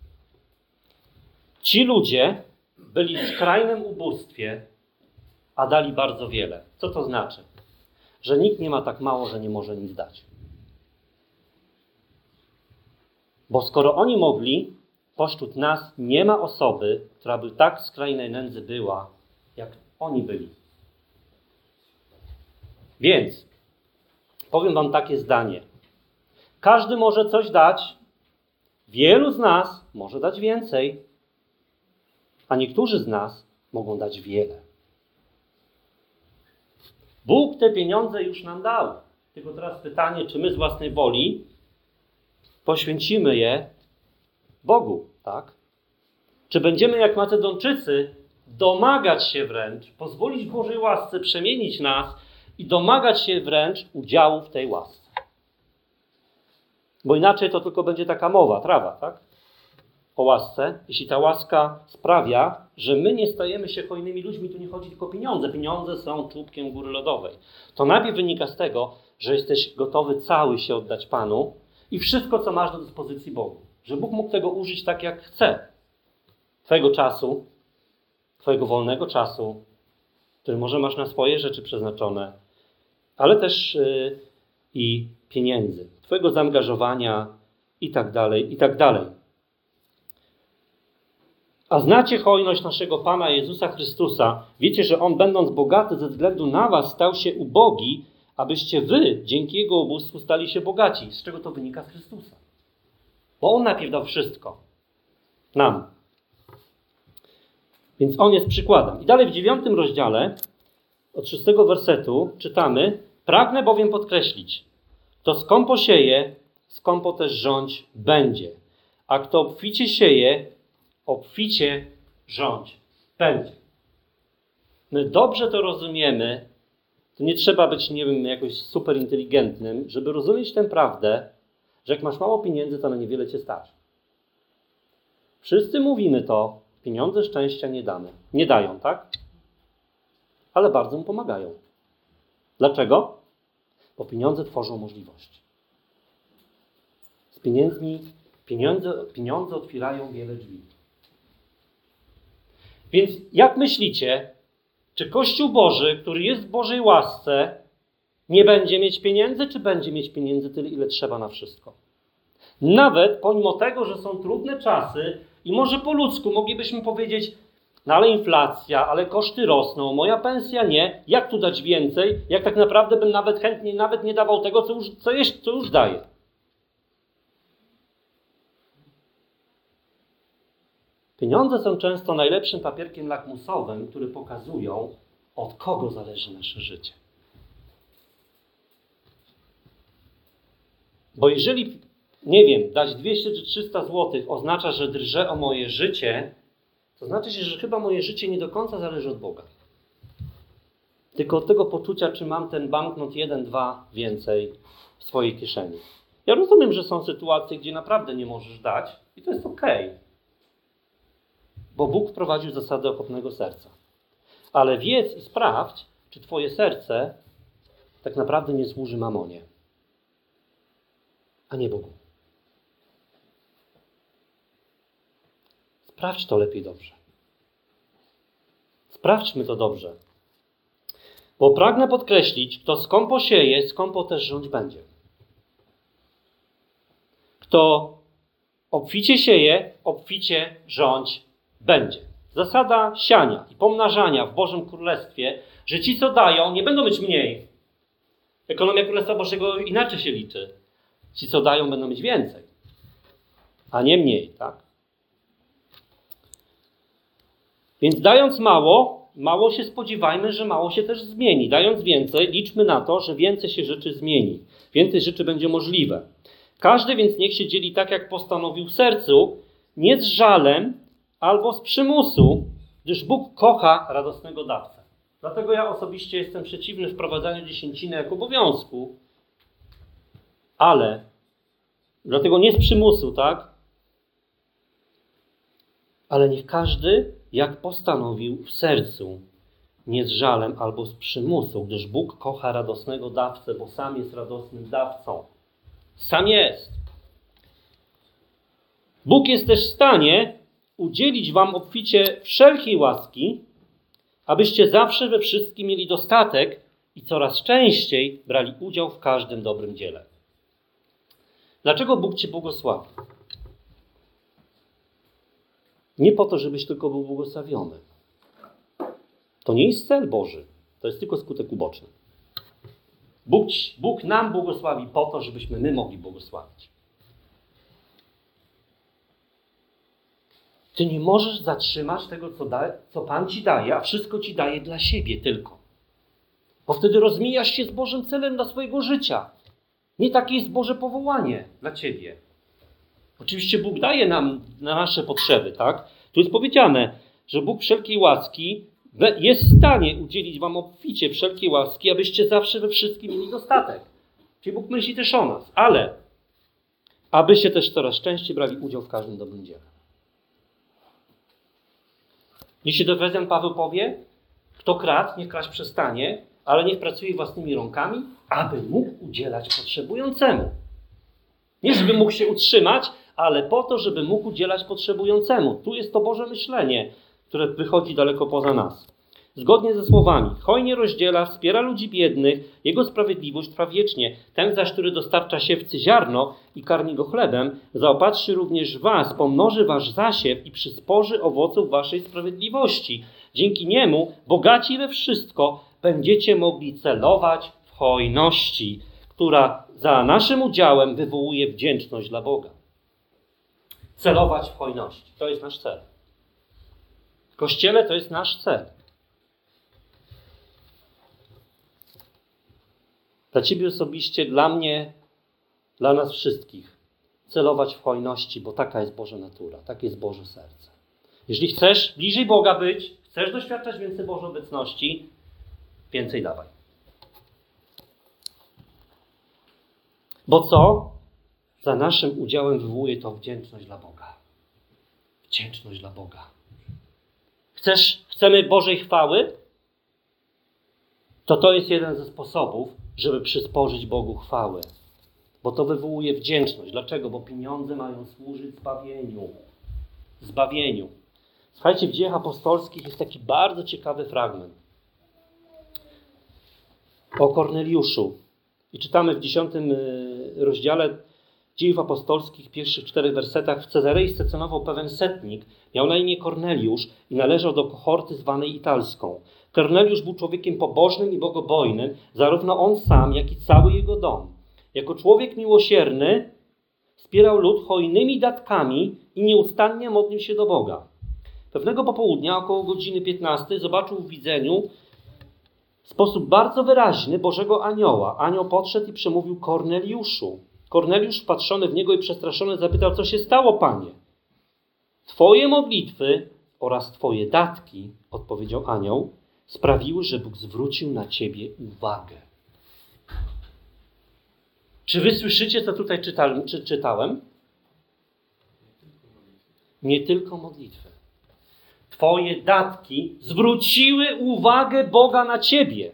Ci ludzie byli w skrajnym ubóstwie, a dali bardzo wiele. Co to znaczy? Że nikt nie ma tak mało, że nie może nic dać. Bo skoro oni mogli, pośród nas nie ma osoby, która by tak w skrajnej nędzy była, jak oni byli. Więc powiem wam takie zdanie. Każdy może coś dać, wielu z nas może dać więcej, a niektórzy z nas mogą dać wiele. Bóg te pieniądze już nam dał. Tylko teraz pytanie, czy my z własnej woli poświęcimy je Bogu, tak? Czy będziemy jak Macedonczycy domagać się wręcz, pozwolić Bożej łasce przemienić nas i domagać się wręcz udziału w tej łasce. Bo inaczej to tylko będzie taka mowa, trawa, tak? O łasce. Jeśli ta łaska sprawia, że my nie stajemy się hojnymi ludźmi, tu nie chodzi tylko o pieniądze. Pieniądze są czubkiem góry lodowej. To najpierw wynika z tego, że jesteś gotowy cały się oddać Panu i wszystko, co masz do dyspozycji Bogu. Że Bóg mógł tego użyć tak, jak chce. Twojego czasu, twojego wolnego czasu, który może masz na swoje rzeczy przeznaczone, ale też yy, i pieniędzy, twojego zaangażowania i tak dalej, i tak dalej. A znacie hojność naszego Pana Jezusa Chrystusa. Wiecie, że On, będąc bogaty ze względu na was, stał się ubogi, abyście wy, dzięki Jego ubóstwu, stali się bogaci. Z czego to wynika? Z Chrystusa. Bo On najpierw dał wszystko. Nam. Więc On jest przykładem. I dalej w dziewiątym rozdziale, od szóstego wersetu, czytamy: pragnę bowiem podkreślić, kto skąpo sieje, skąpo też rządź będzie. A kto obficie sieje, obficie rządź będzie. My dobrze to rozumiemy. To nie trzeba być, nie wiem, jakoś super inteligentnym, żeby rozumieć tę prawdę, że jak masz mało pieniędzy, to na niewiele cię stać. Wszyscy mówimy to, pieniądze szczęścia nie damy. Nie dają, tak? Ale bardzo mu pomagają. Dlaczego? Bo pieniądze tworzą możliwości. Z pieniędzmi, pieniądze, pieniądze otwierają wiele drzwi. Więc jak myślicie, czy Kościół Boży, który jest w Bożej łasce, nie będzie mieć pieniędzy, czy będzie mieć pieniędzy tyle, ile trzeba na wszystko? Nawet pomimo tego, że są trudne czasy i może po ludzku moglibyśmy powiedzieć, no ale inflacja, ale koszty rosną, moja pensja nie, jak tu dać więcej, jak tak naprawdę bym nawet chętnie nawet nie dawał tego, co już, co jest, co już daję. Pieniądze są często najlepszym papierkiem lakmusowym, który pokazują, od kogo zależy nasze życie. Bo jeżeli, nie wiem, dać dwieście czy trzysta złotych oznacza, że drżę o moje życie, to znaczy się, że chyba moje życie nie do końca zależy od Boga. Tylko od tego poczucia, czy mam ten banknot jeden, dwa więcej w swojej kieszeni. Ja rozumiem, że są sytuacje, gdzie naprawdę nie możesz dać i to jest okej. bo Bóg wprowadził zasadę okropnego serca. Ale wiedz i sprawdź, czy twoje serce tak naprawdę nie służy mamonie, a nie Bogu. Sprawdź to lepiej dobrze. Sprawdźmy to dobrze. Bo pragnę podkreślić, kto skąpo sieje, skąpo też rządź będzie. Kto obficie sieje, obficie rządź będzie. Zasada siania i pomnażania w Bożym Królestwie, że ci, co dają, nie będą mieć mniej. Ekonomia Królestwa Bożego inaczej się liczy. Ci, co dają, będą mieć więcej, a nie mniej, tak? Więc dając mało, mało się spodziewajmy, że mało się też zmieni. Dając więcej, liczmy na to, że więcej się rzeczy zmieni. Więcej rzeczy będzie możliwe. Każdy więc niech się dzieli tak, jak postanowił w sercu, nie z żalem albo z przymusu, gdyż Bóg kocha radosnego dawcę. Dlatego ja osobiście jestem przeciwny wprowadzaniu dziesięciny jako obowiązku, ale dlatego nie z przymusu, tak? Ale niech każdy, jak postanowił w sercu, nie z żalem albo z przymusu, gdyż Bóg kocha radosnego dawcę, bo sam jest radosnym dawcą. Sam jest. Bóg jest też w stanie udzielić wam obficie wszelkiej łaski, abyście zawsze we wszystkim mieli dostatek i coraz częściej brali udział w każdym dobrym dziele. Dlaczego Bóg cię błogosławi? Nie po to, żebyś tylko był błogosławiony. To nie jest cel Boży. To jest tylko skutek uboczny. Bóg, Bóg nam błogosławi po to, żebyśmy my mogli błogosławić. Ty nie możesz zatrzymać tego, co, da, co Pan ci daje, a wszystko ci daje dla siebie tylko. Bo wtedy rozmijasz się z Bożym celem dla swojego życia. Nie takie jest Boże powołanie dla ciebie. Oczywiście Bóg daje nam na nasze potrzeby, tak? Tu jest powiedziane, że Bóg wszelkiej łaski jest w stanie udzielić wam obficie wszelkiej łaski, abyście zawsze we wszystkim mieli dostatek. Czyli Bóg myśli też o nas, ale abyście też coraz częściej brali udział w każdym dobrym dziele. Jeśli do Efezjan Paweł powie, kto kradł, niech kraść przestanie, ale niech pracuje własnymi rąkami, aby mógł udzielać potrzebującemu. Nie żeby mógł się utrzymać, ale po to, żeby mógł udzielać potrzebującemu. Tu jest to Boże myślenie, które wychodzi daleko poza nas. Zgodnie ze słowami, hojnie rozdziela, wspiera ludzi biednych, jego sprawiedliwość trwa wiecznie. Ten zaś, który dostarcza siewcy ziarno i karmi go chlebem, zaopatrzy również was, pomnoży wasz zasiew i przysporzy owoców waszej sprawiedliwości. Dzięki niemu, bogaci we wszystko, będziecie mogli celować w hojności, która za naszym udziałem wywołuje wdzięczność dla Boga. Celować w hojności. To jest nasz cel. W Kościele to jest nasz cel. Dla ciebie osobiście, dla mnie, dla nas wszystkich. Celować w hojności, bo taka jest Boża natura, takie jest Boże serce. Jeżeli chcesz bliżej Boga być, chcesz doświadczać więcej Bożej obecności, więcej dawaj. Bo co? Za naszym udziałem wywołuje to wdzięczność dla Boga. Wdzięczność dla Boga. Chcesz, chcemy Bożej chwały? To to jest jeden ze sposobów, żeby przysporzyć Bogu chwałę. Bo to wywołuje wdzięczność. Dlaczego? Bo pieniądze mają służyć zbawieniu. Zbawieniu. Słuchajcie, w Dziejach Apostolskich jest taki bardzo ciekawy fragment o Korneliuszu. I czytamy w dziesiątym rozdziale Dziejów Apostolskich, w pierwszych czterech wersetach. W Cezarei stacjonował pewien setnik, miał na imię Korneliusz i należał do kohorty zwanej Italską. Korneliusz był człowiekiem pobożnym i bogobojnym, zarówno on sam, jak i cały jego dom. Jako człowiek miłosierny wspierał lud hojnymi datkami i nieustannie modlił się do Boga. Pewnego popołudnia, około godziny piętnastej, zobaczył w widzeniu w sposób bardzo wyraźny Bożego anioła. Anioł podszedł i przemówił: Korneliuszu. Korneliusz, wpatrzony w niego i przestraszony, zapytał: co się stało, Panie? Twoje modlitwy oraz Twoje datki, odpowiedział anioł, sprawiły, że Bóg zwrócił na Ciebie uwagę. Czy wy słyszycie, co tutaj czytałem? Czy czytałem? Nie tylko modlitwy. Twoje datki zwróciły uwagę Boga na ciebie.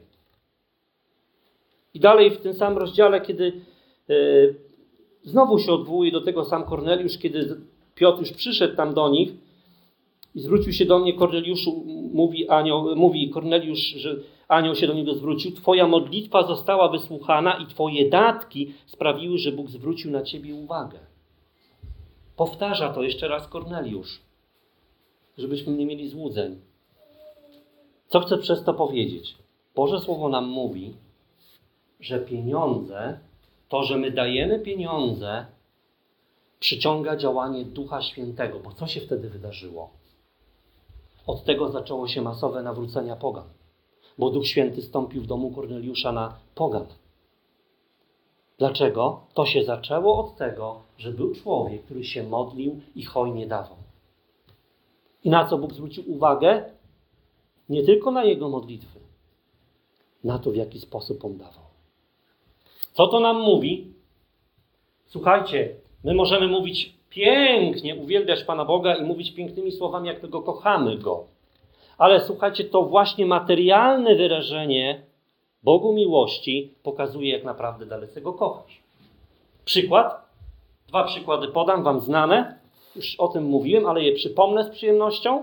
I dalej w tym samym rozdziale, kiedy yy, znowu się odwołuje do tego sam Korneliusz, kiedy Piotr już przyszedł tam do nich i zwrócił się do mnie, Korneliuszu, mówi, anioł, mówi Korneliusz, że anioł się do niego zwrócił. Twoja modlitwa została wysłuchana i twoje datki sprawiły, że Bóg zwrócił na ciebie uwagę. Powtarza to jeszcze raz Korneliusz, żebyśmy nie mieli złudzeń. Co chcę przez to powiedzieć? Boże Słowo nam mówi, że pieniądze, to, że my dajemy pieniądze, przyciąga działanie Ducha Świętego. Bo co się wtedy wydarzyło? Od tego zaczęło się masowe nawrócenia pogan. Bo Duch Święty stąpił w domu Korneliusza na pogan. Dlaczego? To się zaczęło od tego, że był człowiek, który się modlił i hojnie dawał. I na co Bóg zwrócił uwagę? Nie tylko na jego modlitwy, na to, w jaki sposób on dawał. Co to nam mówi? Słuchajcie, my możemy mówić pięknie, uwielbiać Pana Boga i mówić pięknymi słowami, jak tego kochamy Go. Ale słuchajcie, to właśnie materialne wyrażenie Bogu miłości pokazuje, jak naprawdę dalece Go kochasz. Przykład. Dwa przykłady podam wam znane. Już o tym mówiłem, ale je przypomnę z przyjemnością.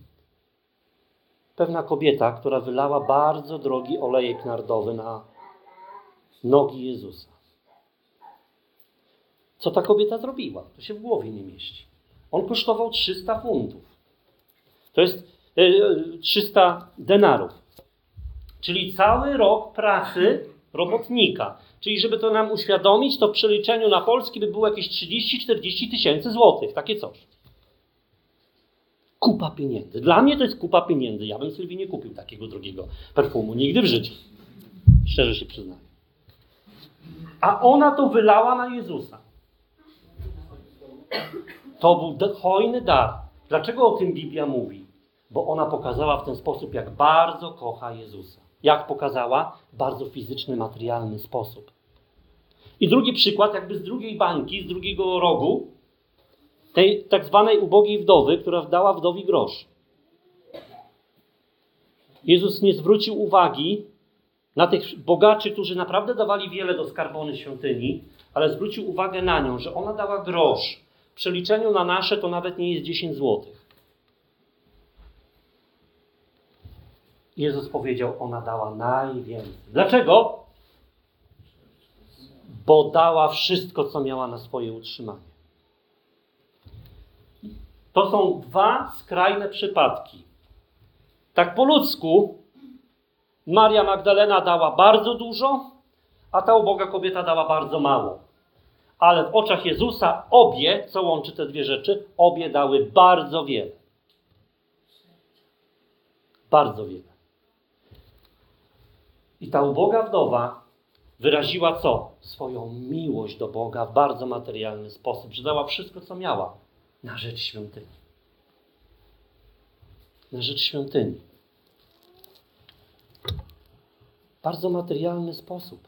Pewna kobieta, która wylała bardzo drogi olejek nardowy na nogi Jezusa. Co ta kobieta zrobiła? To się w głowie nie mieści. On kosztował trzysta funtów. To jest yy, trzysta denarów. Czyli cały rok pracy robotnika. Czyli żeby to nam uświadomić, to w przeliczeniu na polski by było jakieś trzydzieści czterdzieści tysięcy złotych. Takie coś. Kupa pieniędzy. Dla mnie to jest kupa pieniędzy. Ja bym Sylwii nie kupił takiego drogiego perfumu. Nigdy w życiu. Szczerze się przyznaję. A ona to wylała na Jezusa. To był hojny dar. Dlaczego o tym Biblia mówi? Bo ona pokazała w ten sposób, jak bardzo kocha Jezusa. Jak pokazała? W bardzo fizyczny, materialny sposób. I drugi przykład, jakby z drugiej bańki, z drugiego rogu, tej tak zwanej ubogiej wdowy, która dała wdowi grosz. Jezus nie zwrócił uwagi na tych bogaczy, którzy naprawdę dawali wiele do skarbony świątyni, ale zwrócił uwagę na nią, że ona dała grosz. W przeliczeniu na nasze to nawet nie jest dziesięć złotych. Jezus powiedział, ona dała najwięcej. Dlaczego? Bo dała wszystko, co miała na swoje utrzymanie. To są dwa skrajne przypadki. Tak po ludzku Maria Magdalena dała bardzo dużo, a ta uboga kobieta dała bardzo mało. Ale w oczach Jezusa obie, co łączy te dwie rzeczy, obie dały bardzo wiele. Bardzo wiele. I ta uboga wdowa wyraziła co? Swoją miłość do Boga w bardzo materialny sposób, że dała wszystko, co miała na rzecz świątyni. Na rzecz świątyni. Bardzo materialny sposób.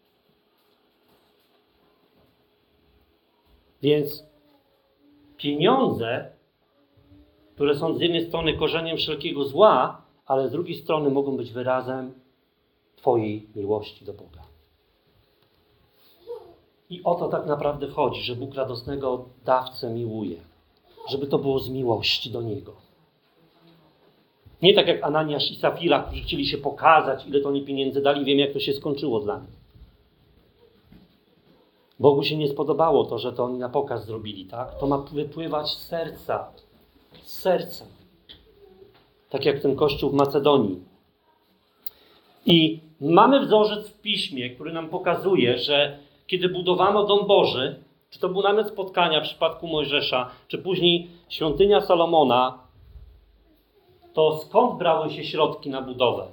Więc pieniądze, które są z jednej strony korzeniem wszelkiego zła, ale z drugiej strony mogą być wyrazem Twojej miłości do Boga. I o to tak naprawdę chodzi, że Bóg radosnego dawcę miłuje. Żeby to było z miłości do Niego. Nie tak jak Ananiasz i Safira, którzy chcieli się pokazać, ile to oni pieniędzy dali. Wiem, jak to się skończyło dla nich. Bogu się nie spodobało to, że to oni na pokaz zrobili, tak? To ma wypływać z serca. Z serca. Tak jak ten kościół w Macedonii. I mamy wzorzec w Piśmie, który nam pokazuje, że kiedy budowano dom Boży, czy to był namiot spotkania w przypadku Mojżesza, czy później świątynia Salomona, to skąd brały się środki na budowę?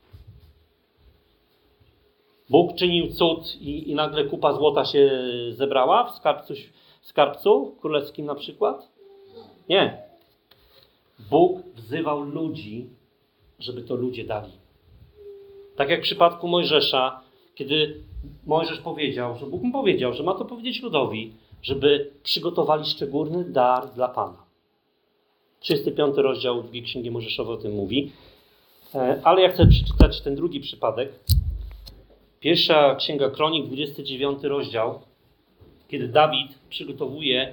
Bóg czynił cud i, i nagle kupa złota się zebrała w skarbcu, w skarbcu królewskim na przykład? Nie. Bóg wzywał ludzi, żeby to ludzie dali. Tak jak w przypadku Mojżesza, kiedy Mojżesz powiedział, że Bóg mu powiedział, że ma to powiedzieć ludowi, żeby przygotowali szczególny dar dla Pana. trzydziesty piąty rozdział drugiej Księgi Mojżeszowej o tym mówi. Ale ja chcę przeczytać ten drugi przypadek. Pierwsza Księga Kronik, dwudziesty dziewiąty rozdział, kiedy Dawid przygotowuje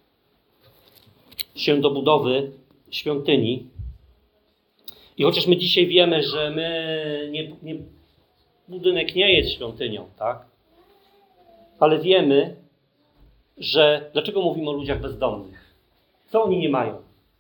się do budowy świątyni. I chociaż my dzisiaj wiemy, że my nie, nie, budynek nie jest świątynią, tak? Ale wiemy, że dlaczego mówimy o ludziach bezdomnych? Co oni nie mają?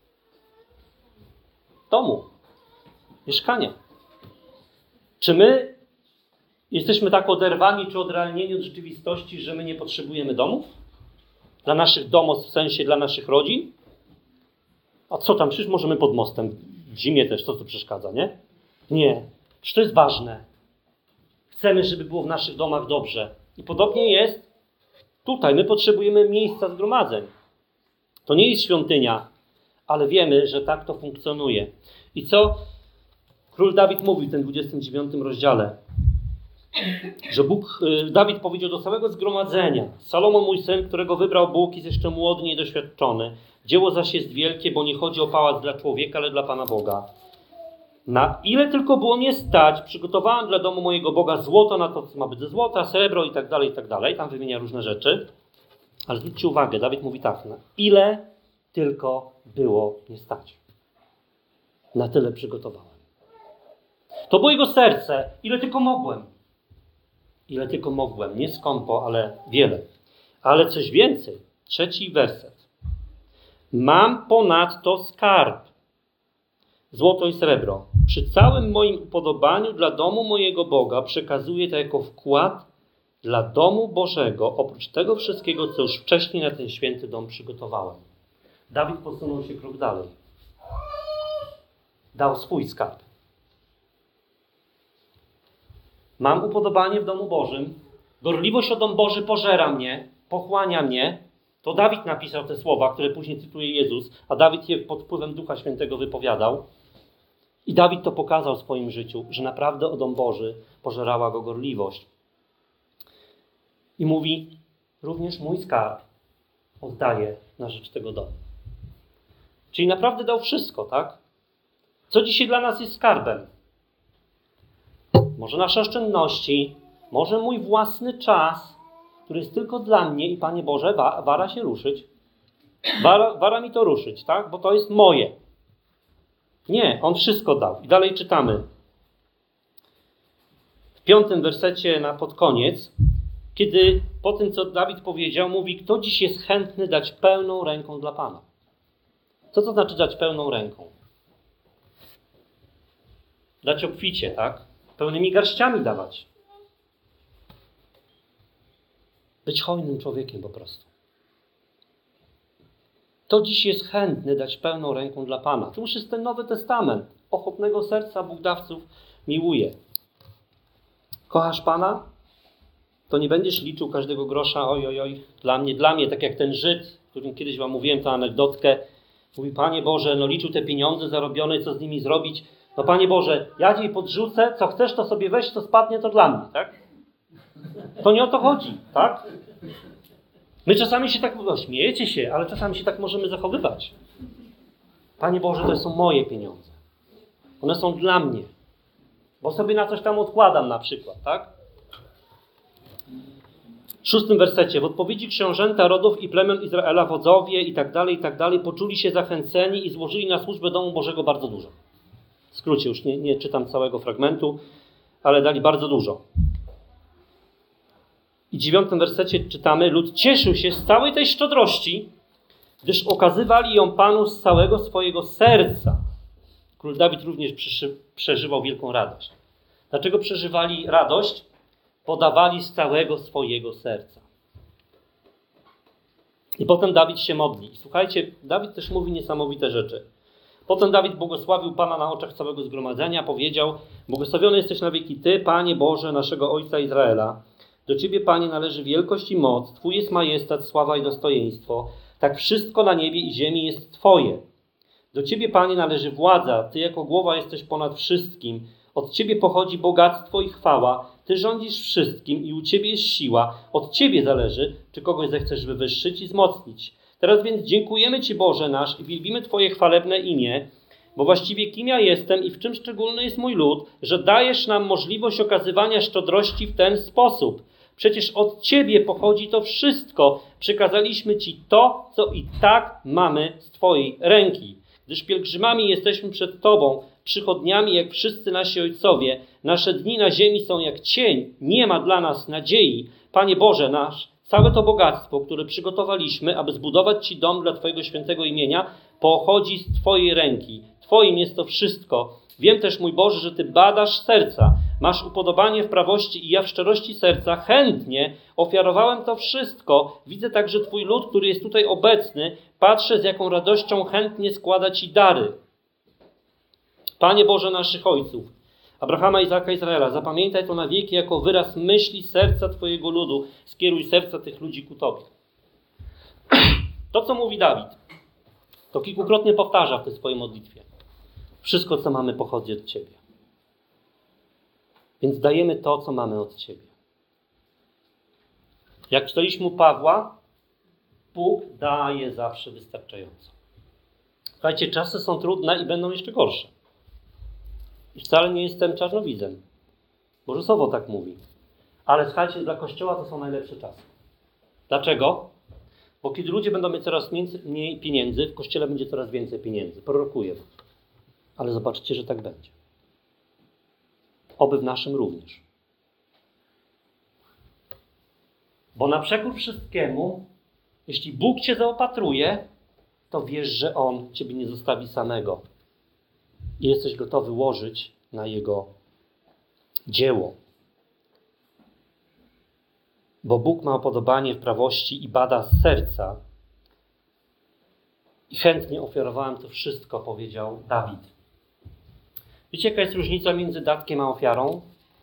Domu, mieszkania. Czy my jesteśmy tak oderwani czy odrealnieni od rzeczywistości, że my nie potrzebujemy domów? Dla naszych domostw, w sensie dla naszych rodzin? A co tam? Przecież możemy pod mostem. W zimie też. Co to przeszkadza, nie? Nie. Przecież to jest ważne. Chcemy, żeby było w naszych domach dobrze. I podobnie jest tutaj. My potrzebujemy miejsca zgromadzeń. To nie jest świątynia, ale wiemy, że tak to funkcjonuje. I co król Dawid mówi w tym dwudziestym dziewiątym rozdziale? Że Bóg, Dawid powiedział do całego zgromadzenia: Salomon, mój syn, którego wybrał Bóg, jest jeszcze młody, niedoświadczony. Dzieło zaś jest wielkie, bo nie chodzi o pałac dla człowieka, ale dla Pana Boga. Na ile tylko było mnie stać, przygotowałem dla domu mojego Boga złoto, na to co ma być ze złota, srebro i tak dalej, i tak dalej. Tam wymienia różne rzeczy. Ale zwróćcie uwagę, Dawid mówi tak: na ile tylko było mnie stać. Na tyle przygotowałem. To było jego serce, ile tylko mogłem. Ile tylko mogłem. Nie skąpo, ale wiele. Ale coś więcej. Trzeci werset. Mam ponadto skarb, złoto i srebro. Przy całym moim upodobaniu dla domu mojego Boga przekazuję to jako wkład dla domu Bożego, oprócz tego wszystkiego, co już wcześniej na ten święty dom przygotowałem. Dawid posunął się krok dalej. Dał swój skarb. Mam upodobanie w domu Bożym. Gorliwość o dom Boży pożera mnie, pochłania mnie. To Dawid napisał te słowa, które później cytuje Jezus, a Dawid je pod wpływem Ducha Świętego wypowiadał. I Dawid to pokazał w swoim życiu, że naprawdę o dom Boży pożerała go gorliwość. I mówi: również mój skarb oddaję na rzecz tego domu. Czyli naprawdę dał wszystko, tak? Co dzisiaj dla nas jest skarbem? Może nasze oszczędności, może mój własny czas, który jest tylko dla mnie i Panie Boże, wa, wara się ruszyć. Wara, wara mi to ruszyć, tak? Bo to jest moje. Nie, on wszystko dał. I dalej czytamy. W piątym wersecie na pod koniec, kiedy po tym, co Dawid powiedział, mówi: kto dziś jest chętny dać pełną ręką dla Pana? Co to znaczy dać pełną ręką? Dać obficie, tak? Pełnymi garściami dawać. Być hojnym człowiekiem po prostu. To dziś jest chętny dać pełną ręką dla Pana. To już jest ten Nowy Testament. Ochotnego serca Bóg dawców miłuje. Kochasz Pana? To nie będziesz liczył każdego grosza. Oj, oj, oj, dla mnie, dla mnie. Tak jak ten Żyd, którym kiedyś wam mówiłem tę anegdotkę. Mówi: Panie Boże, no liczył te pieniądze zarobione, co z nimi zrobić. No Panie Boże, ja Ci podrzucę, co chcesz, to sobie weź, co spadnie, to dla mnie, tak? To nie o to chodzi, tak? My czasami się tak, no, śmiejecie się, ale czasami się tak możemy zachowywać. Panie Boże, to są moje pieniądze. One są dla mnie. Bo sobie na coś tam odkładam na przykład, tak? W szóstym wersecie. W odpowiedzi książęta rodów i plemion Izraela, wodzowie i tak dalej, i tak dalej, poczuli się zachęceni i złożyli na służbę domu Bożego bardzo dużo. W skrócie, już nie, nie czytam całego fragmentu, ale dali bardzo dużo. I w dziewiątym wersecie czytamy: lud cieszył się z całej tej szczodrości, gdyż okazywali ją Panu z całego swojego serca. Król Dawid również przeży, przeżywał wielką radość. Dlaczego przeżywali radość? Podawali z całego swojego serca. I potem Dawid się modli. I słuchajcie, Dawid też mówi niesamowite rzeczy. Potem Dawid błogosławił Pana na oczach całego zgromadzenia. Powiedział: błogosławiony jesteś na wieki Ty, Panie Boże, naszego Ojca Izraela. Do Ciebie, Panie, należy wielkość i moc. Twój jest majestat, sława i dostojeństwo. Tak wszystko na niebie i ziemi jest Twoje. Do Ciebie, Panie, należy władza. Ty jako głowa jesteś ponad wszystkim. Od Ciebie pochodzi bogactwo i chwała. Ty rządzisz wszystkim i u Ciebie jest siła. Od Ciebie zależy, czy kogoś zechcesz wywyższyć i wzmocnić. Teraz więc dziękujemy Ci, Boże nasz, i wielbimy Twoje chwalebne imię, bo właściwie kim ja jestem i w czym szczególny jest mój lud, że dajesz nam możliwość okazywania szczodrości w ten sposób. Przecież od Ciebie pochodzi to wszystko. Przekazaliśmy Ci to, co i tak mamy z Twojej ręki. Gdyż pielgrzymami jesteśmy przed Tobą, przychodniami jak wszyscy nasi ojcowie. Nasze dni na ziemi są jak cień. Nie ma dla nas nadziei. Panie Boże nasz, całe to bogactwo, które przygotowaliśmy, aby zbudować Ci dom dla Twojego świętego imienia, pochodzi z Twojej ręki. Twoim jest to wszystko. Wiem też, mój Boże, że Ty badasz serca. Masz upodobanie w prawości i ja w szczerości serca chętnie ofiarowałem to wszystko. Widzę także Twój lud, który jest tutaj obecny. Patrzę, z jaką radością chętnie składa Ci dary. Panie Boże naszych ojców, Abrahama, Izaka, Izraela, zapamiętaj to na wieki jako wyraz myśli serca Twojego ludu. Skieruj serca tych ludzi ku Tobie. To, co mówi Dawid, to kilkukrotnie powtarza w tej swojej modlitwie. Wszystko, co mamy, pochodzi od Ciebie. Więc dajemy to, co mamy od Ciebie. Jak czytaliśmy u Pawła, Bóg daje zawsze wystarczająco. Słuchajcie, czasy są trudne i będą jeszcze gorsze. I wcale nie jestem czarnowidzem. Boże Słowo tak mówi. Ale słuchajcie, dla Kościoła to są najlepsze czasy. Dlaczego? Bo kiedy ludzie będą mieć coraz mniej pieniędzy, w Kościele będzie coraz więcej pieniędzy. Prorokuję. Ale zobaczcie, że tak będzie. Oby w naszym również. Bo na przekór wszystkiemu, jeśli Bóg Cię zaopatruje, to wiesz, że On Ciebie nie zostawi samego. I jesteś gotowy łożyć na Jego dzieło. Bo Bóg ma upodobanie w prawości i bada z serca. I chętnie ofiarowałem to wszystko, powiedział Dawid. Wiecie, jaka jest różnica między datkiem a ofiarą?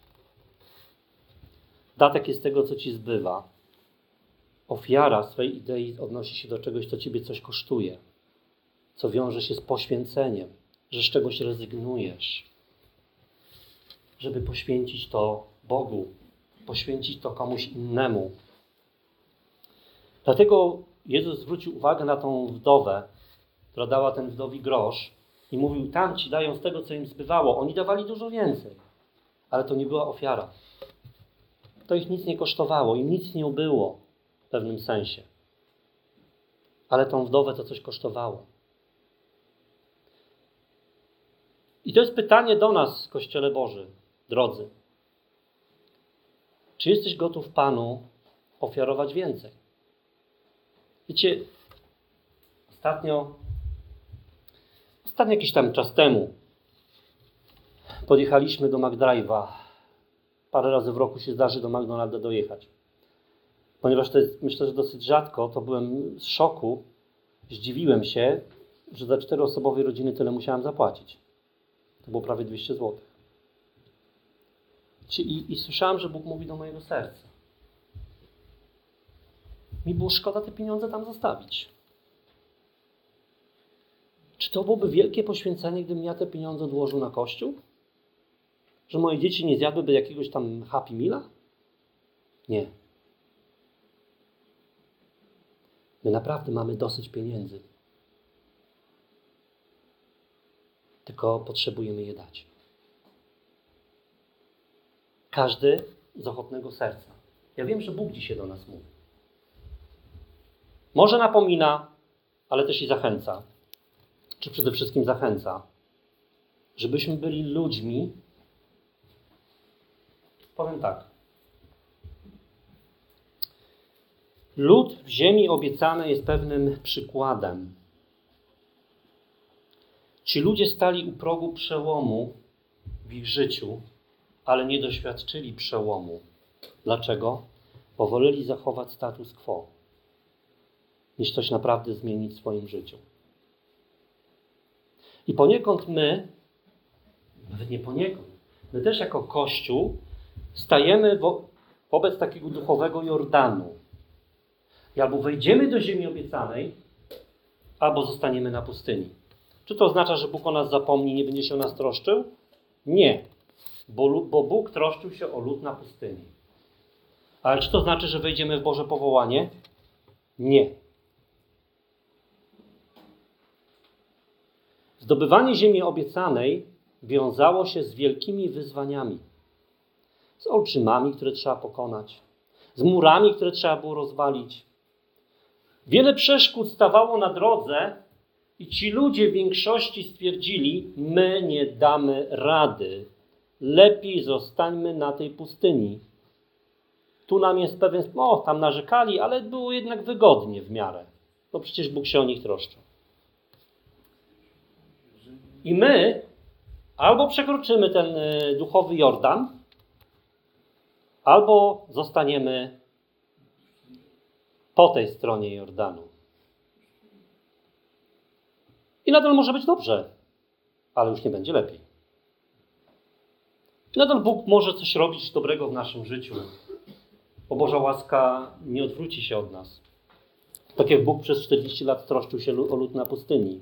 Datek jest tego, co ci zbywa. Ofiara w swej idei odnosi się do czegoś, co ciebie coś kosztuje. Co wiąże się z poświęceniem. Że z czegoś rezygnujesz. Żeby poświęcić to Bogu. Poświęcić to komuś innemu. Dlatego Jezus zwrócił uwagę na tą wdowę, która dała ten wdowi grosz i mówił, tamci dają z tego, co im zbywało. Oni dawali dużo więcej. Ale to nie była ofiara. To ich nic nie kosztowało, im nic nie ubyło w pewnym sensie. Ale tą wdowę to coś kosztowało. I to jest pytanie do nas, Kościele Boży, drodzy. Czy jesteś gotów Panu ofiarować więcej? Wiecie, ostatnio, ostatnio jakiś tam czas temu podjechaliśmy do McDrive'a. Parę razy w roku się zdarzy do McDonalda dojechać. Ponieważ to jest, myślę, że dosyć rzadko, to byłem w szoku. Zdziwiłem się, że za czteroosobowej rodziny tyle musiałem zapłacić. To było prawie dwieście złotych. I, I słyszałem, że Bóg mówi do mojego serca. Mi było szkoda te pieniądze tam zostawić. Czy to byłoby wielkie poświęcenie, gdybym ja te pieniądze odłożył na Kościół? Że moje dzieci nie zjadłyby jakiegoś tam Happy Meala? Nie. My naprawdę mamy dosyć pieniędzy. Tylko potrzebujemy je dać. Każdy z ochotnego serca. Ja wiem, że Bóg dzisiaj do nas mówi. Może napomina, ale też i zachęca. Czy przede wszystkim zachęca, żebyśmy byli ludźmi. Powiem tak. Lud w ziemi obiecanej jest pewnym przykładem. Ci ludzie stali u progu przełomu w ich życiu, ale nie doświadczyli przełomu. Dlaczego? Bo woleli zachować status quo, niż coś naprawdę zmienić w swoim życiu. I poniekąd my, nawet nie poniekąd, my też jako Kościół stajemy wo- wobec takiego duchowego Jordanu. I albo wejdziemy do ziemi obiecanej, albo zostaniemy na pustyni. Czy to oznacza, że Bóg o nas zapomni i nie będzie się o nas troszczył? Nie. Bo, bo Bóg troszczył się o lud na pustyni. Ale czy to znaczy, że wejdziemy w Boże powołanie? Nie. Zdobywanie ziemi obiecanej wiązało się z wielkimi wyzwaniami. Z olbrzymami, które trzeba pokonać. Z murami, które trzeba było rozwalić. Wiele przeszkód stawało na drodze i ci ludzie w większości stwierdzili, my nie damy rady. Lepiej zostańmy na tej pustyni. Tu nam jest pewien... O, tam narzekali, ale było jednak wygodnie w miarę. No przecież Bóg się o nich troszczy. I my albo przekroczymy ten duchowy Jordan, albo zostaniemy po tej stronie Jordanu. I nadal może być dobrze, ale już nie będzie lepiej. Nadal Bóg może coś robić dobrego w naszym życiu, bo Boża łaska nie odwróci się od nas. Tak jak Bóg przez czterdzieści lat troszczył się o lud na pustyni.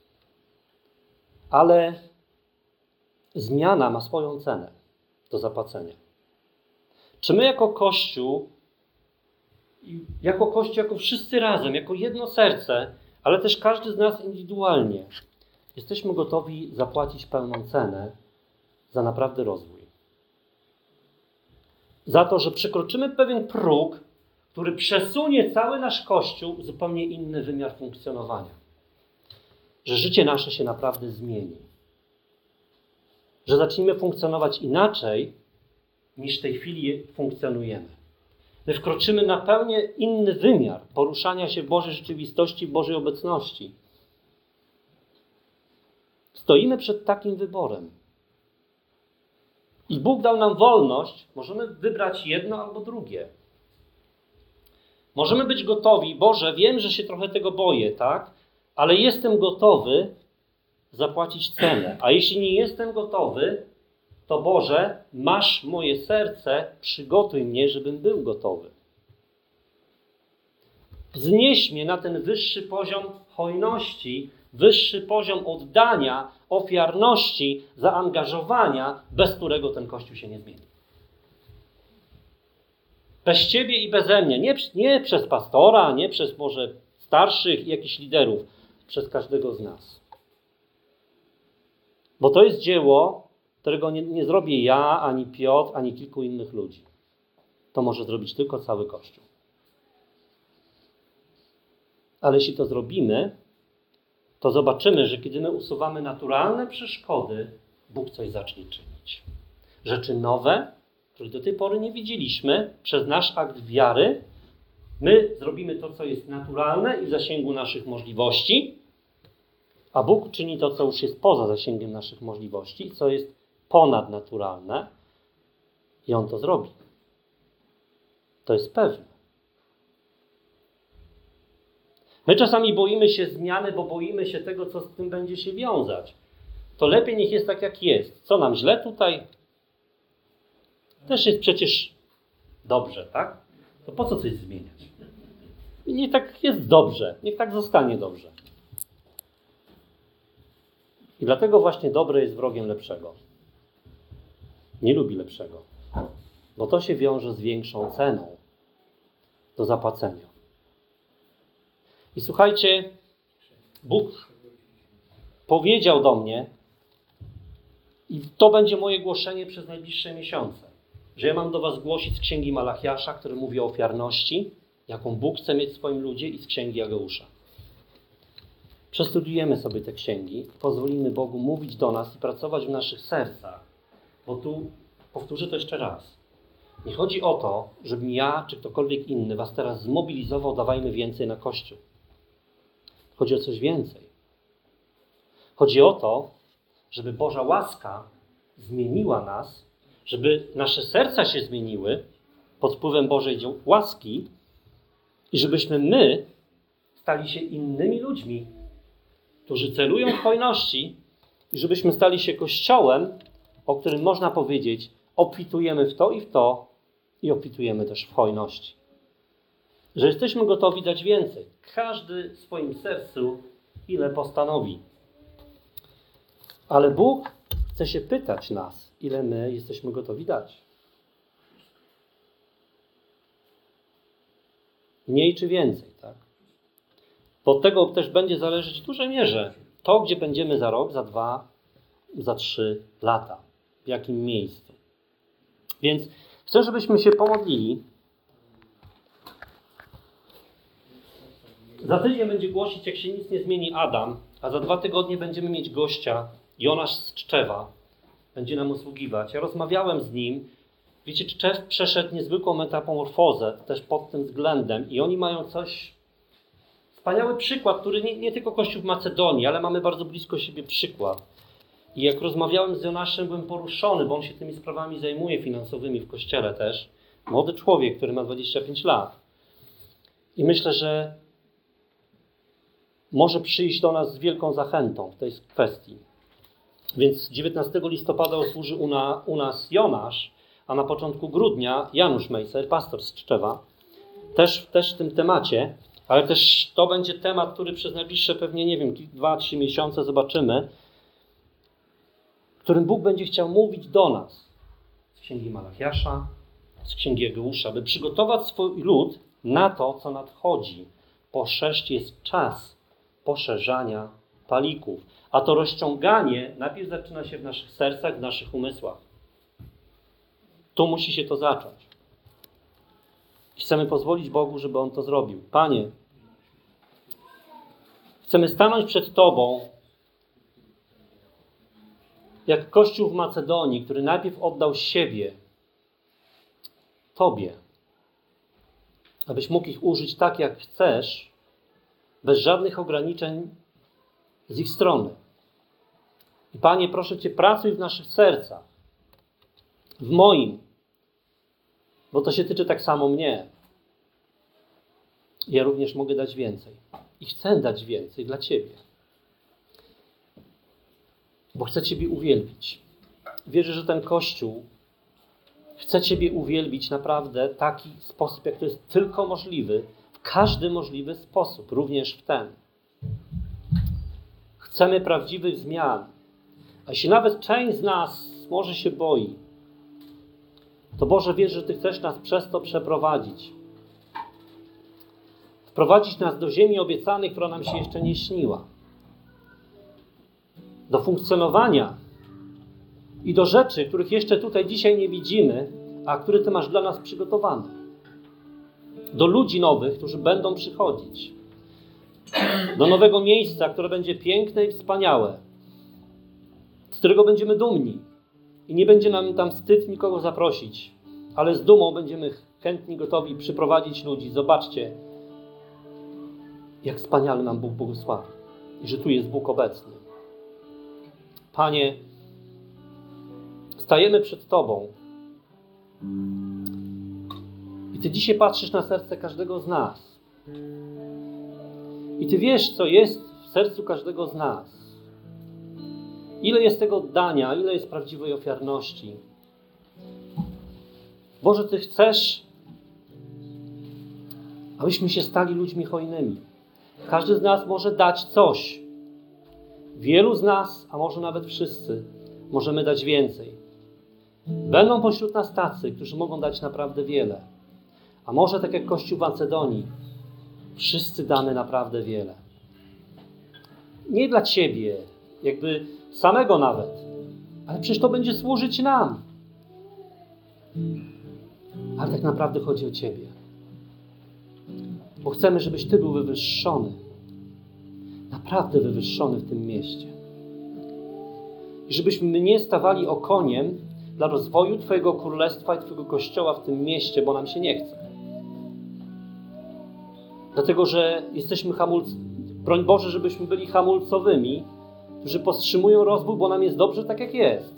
Ale zmiana ma swoją cenę do zapłacenia. Czy my jako Kościół, jako Kościół, jako wszyscy razem, jako jedno serce, ale też każdy z nas indywidualnie, jesteśmy gotowi zapłacić pełną cenę za naprawdę rozwój? Za to, że przekroczymy pewien próg, który przesunie cały nasz Kościół w zupełnie inny wymiar funkcjonowania. Że życie nasze się naprawdę zmieni. Że zaczniemy funkcjonować inaczej, niż w tej chwili funkcjonujemy. My wkroczymy na pełnie inny wymiar poruszania się w Bożej rzeczywistości, w Bożej obecności. Stoimy przed takim wyborem. I Bóg dał nam wolność, możemy wybrać jedno albo drugie. Możemy być gotowi, Boże, wiem, że się trochę tego boję, tak? Ale jestem gotowy zapłacić cenę. A jeśli nie jestem gotowy, to Boże, masz moje serce, przygotuj mnie, żebym był gotowy. Wznieś mnie na ten wyższy poziom hojności, wyższy poziom oddania, ofiarności, zaangażowania, bez którego ten Kościół się nie zmieni. Bez Ciebie i beze mnie. Nie, nie przez pastora, nie przez może starszych i jakichś liderów, przez każdego z nas. Bo to jest dzieło, którego nie, nie zrobię ja, ani Piotr, ani kilku innych ludzi. To może zrobić tylko cały Kościół. Ale jeśli to zrobimy, to zobaczymy, że kiedy my usuwamy naturalne przeszkody, Bóg coś zacznie czynić. Rzeczy nowe, których do tej pory nie widzieliśmy, przez nasz akt wiary, my zrobimy to, co jest naturalne i w zasięgu naszych możliwości, a Bóg czyni to, co już jest poza zasięgiem naszych możliwości, co jest ponadnaturalne i On to zrobi. To jest pewne. My czasami boimy się zmiany, bo boimy się tego, co z tym będzie się wiązać. To lepiej niech jest tak, jak jest. Co nam źle tutaj? Też jest przecież dobrze, tak? To po co coś zmieniać? I niech tak jest dobrze. Niech tak zostanie dobrze. I dlatego właśnie dobre jest wrogiem lepszego. Nie lubi lepszego. Bo to się wiąże z większą ceną do zapłacenia. I słuchajcie, Bóg powiedział do mnie, i to będzie moje głoszenie przez najbliższe miesiące, że ja mam do was głosić z Księgi Malachiasza, który mówi o ofiarności, jaką Bóg chce mieć w swoim ludzie, i z Księgi Ageusza. Przestudiujemy sobie te księgi, pozwolimy Bogu mówić do nas i pracować w naszych sercach. Bo tu, powtórzę to jeszcze raz, nie chodzi o to, żebym ja czy ktokolwiek inny was teraz zmobilizował, dawajmy więcej na Kościół. Chodzi o coś więcej. Chodzi o to, żeby Boża łaska zmieniła nas, żeby nasze serca się zmieniły pod wpływem Bożej łaski i żebyśmy my stali się innymi ludźmi, którzy celują w hojności, i żebyśmy stali się Kościołem, o którym można powiedzieć, obfitujemy w to i w to i obfitujemy też w hojności. Że jesteśmy gotowi dać więcej. Każdy w swoim sercu ile postanowi. Ale Bóg chce się pytać nas, ile my jesteśmy gotowi dać. Mniej czy więcej, tak? Bo od tego też będzie zależeć w dużej mierze To, gdzie będziemy za rok, za dwa, za trzy lata. W jakim miejscu. Więc chcę, żebyśmy się pomodlili. Za tydzień będzie głosić, jak się nic nie zmieni, Adam, a za dwa tygodnie będziemy mieć gościa, Jonasz z Tczewa. Będzie nam usługiwać. Ja rozmawiałem z nim. Wiecie, Tczew przeszedł niezwykłą metamorfozę też pod tym względem i oni mają coś... Wspaniały przykład, który nie, nie tylko Kościół w Macedonii, ale mamy bardzo blisko siebie przykład. I jak rozmawiałem z Jonaszem, byłem poruszony, bo on się tymi sprawami zajmuje finansowymi w Kościele też. Młody człowiek, który ma dwadzieścia pięć lat. I myślę, że może przyjść do nas z wielką zachętą w tej kwestii. Więc dziewiętnastego listopada osłuży u, na, u nas Jonasz, a na początku grudnia Janusz Mejser, pastor z Tczewa, też, też w tym temacie, ale też to będzie temat, który przez najbliższe pewnie, nie wiem, dwa trzy miesiące zobaczymy, w którym Bóg będzie chciał mówić do nas z księgi Malachiasza, z księgi Egeusza, by przygotować swój lud na to, co nadchodzi. Poszerzcie jest czas poszerzania palików. A to rozciąganie najpierw zaczyna się w naszych sercach, w naszych umysłach. Tu musi się to zacząć. I chcemy pozwolić Bogu, żeby On to zrobił. Panie, chcemy stanąć przed Tobą jak Kościół w Macedonii, który najpierw oddał siebie Tobie, abyś mógł ich użyć tak, jak chcesz, bez żadnych ograniczeń z ich strony. I Panie, proszę Cię, pracuj w naszych sercach, w moim, bo to się tyczy tak samo mnie. Ja również mogę dać więcej. I chcę dać więcej dla Ciebie. Bo chcę Ciebie uwielbić. Wierzę, że ten Kościół chce Ciebie uwielbić naprawdę w taki sposób, jak to jest tylko możliwy, w każdy możliwy sposób, również w ten. Chcemy prawdziwych zmian. A jeśli nawet część z nas może się boi, to Boże, wierzę, że Ty chcesz nas przez to przeprowadzić. Wprowadzić nas do ziemi obiecanej, która nam się jeszcze nie śniła. Do funkcjonowania i do rzeczy, których jeszcze tutaj dzisiaj nie widzimy, a które Ty masz dla nas przygotowane. Do ludzi nowych, którzy będą przychodzić. Do nowego miejsca, które będzie piękne i wspaniałe. Z którego będziemy dumni. I nie będzie nam tam wstyd nikogo zaprosić. Ale z dumą będziemy chętni, gotowi przyprowadzić ludzi. Zobaczcie, jak wspaniale nam Bóg błogosławi. I że tu jest Bóg obecny. Panie, stajemy przed Tobą. I Ty dzisiaj patrzysz na serce każdego z nas. I Ty wiesz, co jest w sercu każdego z nas. Ile jest tego oddania, ile jest prawdziwej ofiarności. Boże, Ty chcesz, abyśmy się stali ludźmi hojnymi. Każdy z nas może dać coś. Wielu z nas, a może nawet wszyscy, możemy dać więcej. Będą pośród nas tacy, którzy mogą dać naprawdę wiele. A może tak jak Kościół w Macedonii, wszyscy damy naprawdę wiele. Nie dla Ciebie, jakby samego nawet, ale przecież to będzie służyć nam. Ale tak naprawdę chodzi o Ciebie. Bo chcemy, żebyś Ty był wywyższony. Naprawdę wywyższony w tym mieście. I żebyśmy my nie stawali okoniem dla rozwoju Twojego Królestwa i Twojego Kościoła w tym mieście, bo nam się nie chce. Dlatego, że jesteśmy hamulcami. Broń Boże, żebyśmy byli hamulcowymi, którzy powstrzymują rozwój, bo nam jest dobrze tak, jak jest.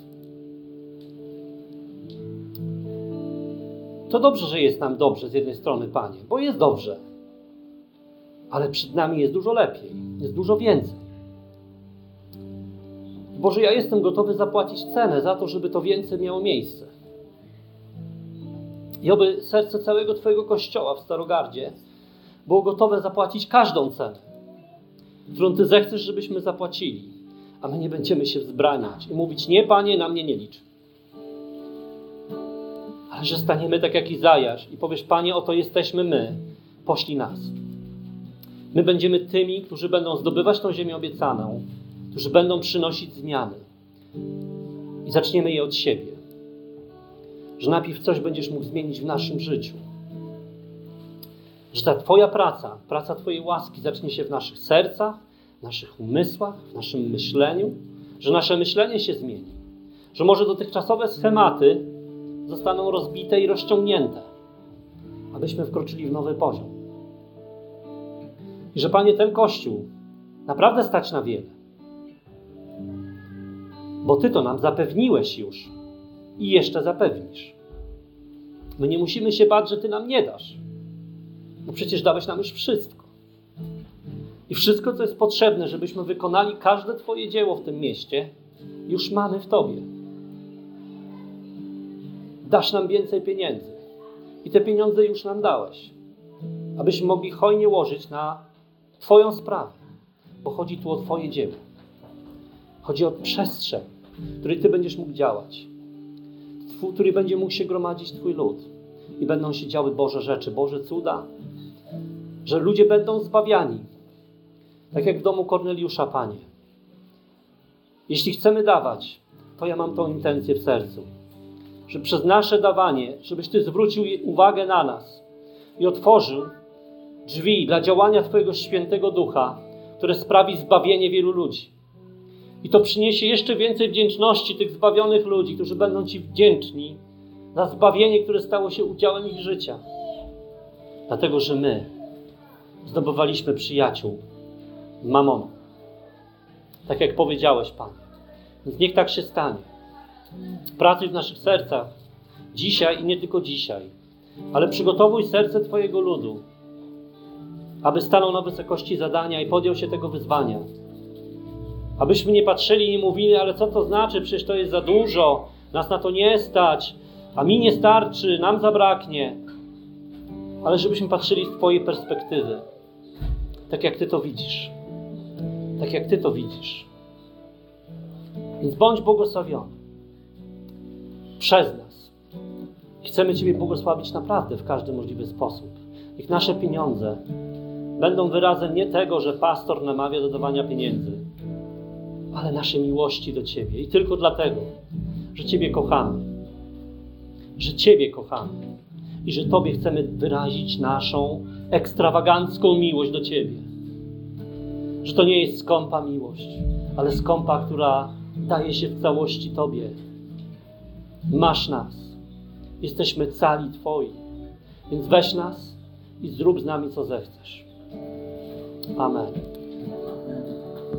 To dobrze, że jest nam dobrze z jednej strony, Panie, bo jest dobrze. Ale przed nami jest dużo lepiej, jest dużo więcej. Boże, ja jestem gotowy zapłacić cenę za to, żeby to więcej miało miejsce. I oby serce całego Twojego Kościoła w Starogardzie było gotowe zapłacić każdą cenę, którą Ty zechcesz, żebyśmy zapłacili, a my nie będziemy się wzbraniać i mówić: nie, Panie, na mnie nie licz. Ale że staniemy tak jak Izajasz i powiesz: Panie, oto jesteśmy my, poślij nas. My będziemy tymi, którzy będą zdobywać tą ziemię obiecaną którzy będą przynosić zmiany. I zaczniemy je od siebie. Że najpierw coś będziesz mógł zmienić w naszym życiu. Że ta Twoja praca, praca Twojej łaski zacznie się w naszych sercach, w naszych umysłach, w naszym myśleniu. Że nasze myślenie się zmieni. Że może dotychczasowe schematy zostaną rozbite i rozciągnięte, abyśmy wkroczyli w nowy poziom. I że, Panie, ten Kościół naprawdę stać na wiele. Bo Ty to nam zapewniłeś już i jeszcze zapewnisz. My nie musimy się bać, że Ty nam nie dasz. Bo przecież dałeś nam już wszystko. I wszystko, co jest potrzebne, żebyśmy wykonali każde Twoje dzieło w tym mieście, już mamy w Tobie. Dasz nam więcej pieniędzy. I te pieniądze już nam dałeś. Abyśmy mogli hojnie łożyć na Twoją sprawę. Bo chodzi tu o Twoje dzieło. Chodzi o przestrzeń, w której Ty będziesz mógł działać. W której będzie mógł się gromadzić Twój lud. I będą się działy Boże rzeczy, Boże cuda. Że ludzie będą zbawiani. Tak jak w domu Korneliusza, Panie. Jeśli chcemy dawać, to ja mam tą intencję w sercu. Że przez nasze dawanie, żebyś Ty zwrócił uwagę na nas i otworzył drzwi dla działania Twojego Świętego Ducha, które sprawi zbawienie wielu ludzi. I to przyniesie jeszcze więcej wdzięczności tych zbawionych ludzi, którzy będą Ci wdzięczni za zbawienie, które stało się udziałem ich życia. Dlatego, że my zdobywaliśmy przyjaciół Mamonu. Tak jak powiedziałeś, Panie. Więc niech tak się stanie. Pracuj w naszych sercach dzisiaj i nie tylko dzisiaj, ale przygotowuj serce Twojego ludu, aby stanął na wysokości zadania i podjął się tego wyzwania. Abyśmy nie patrzyli i nie mówili, ale co to znaczy? Przecież to jest za dużo, nas na to nie stać, a mi nie starczy, nam zabraknie. Ale żebyśmy patrzyli z Twojej perspektywy, tak jak Ty to widzisz. Tak jak Ty to widzisz. Więc bądź błogosławiony przez nas. Chcemy Ciebie błogosławić naprawdę w każdy możliwy sposób. Niech nasze pieniądze będą wyrazem nie tego, że pastor namawia do dawania pieniędzy, ale naszej miłości do Ciebie. I tylko dlatego, że Ciebie kochamy. Że Ciebie kochamy. I że Tobie chcemy wyrazić naszą ekstrawagancką miłość do Ciebie. Że to nie jest skąpa miłość, ale skąpa, która daje się w całości Tobie. Masz nas. Jesteśmy cali Twoi. Więc weź nas i zrób z nami, co zechcesz. Amen.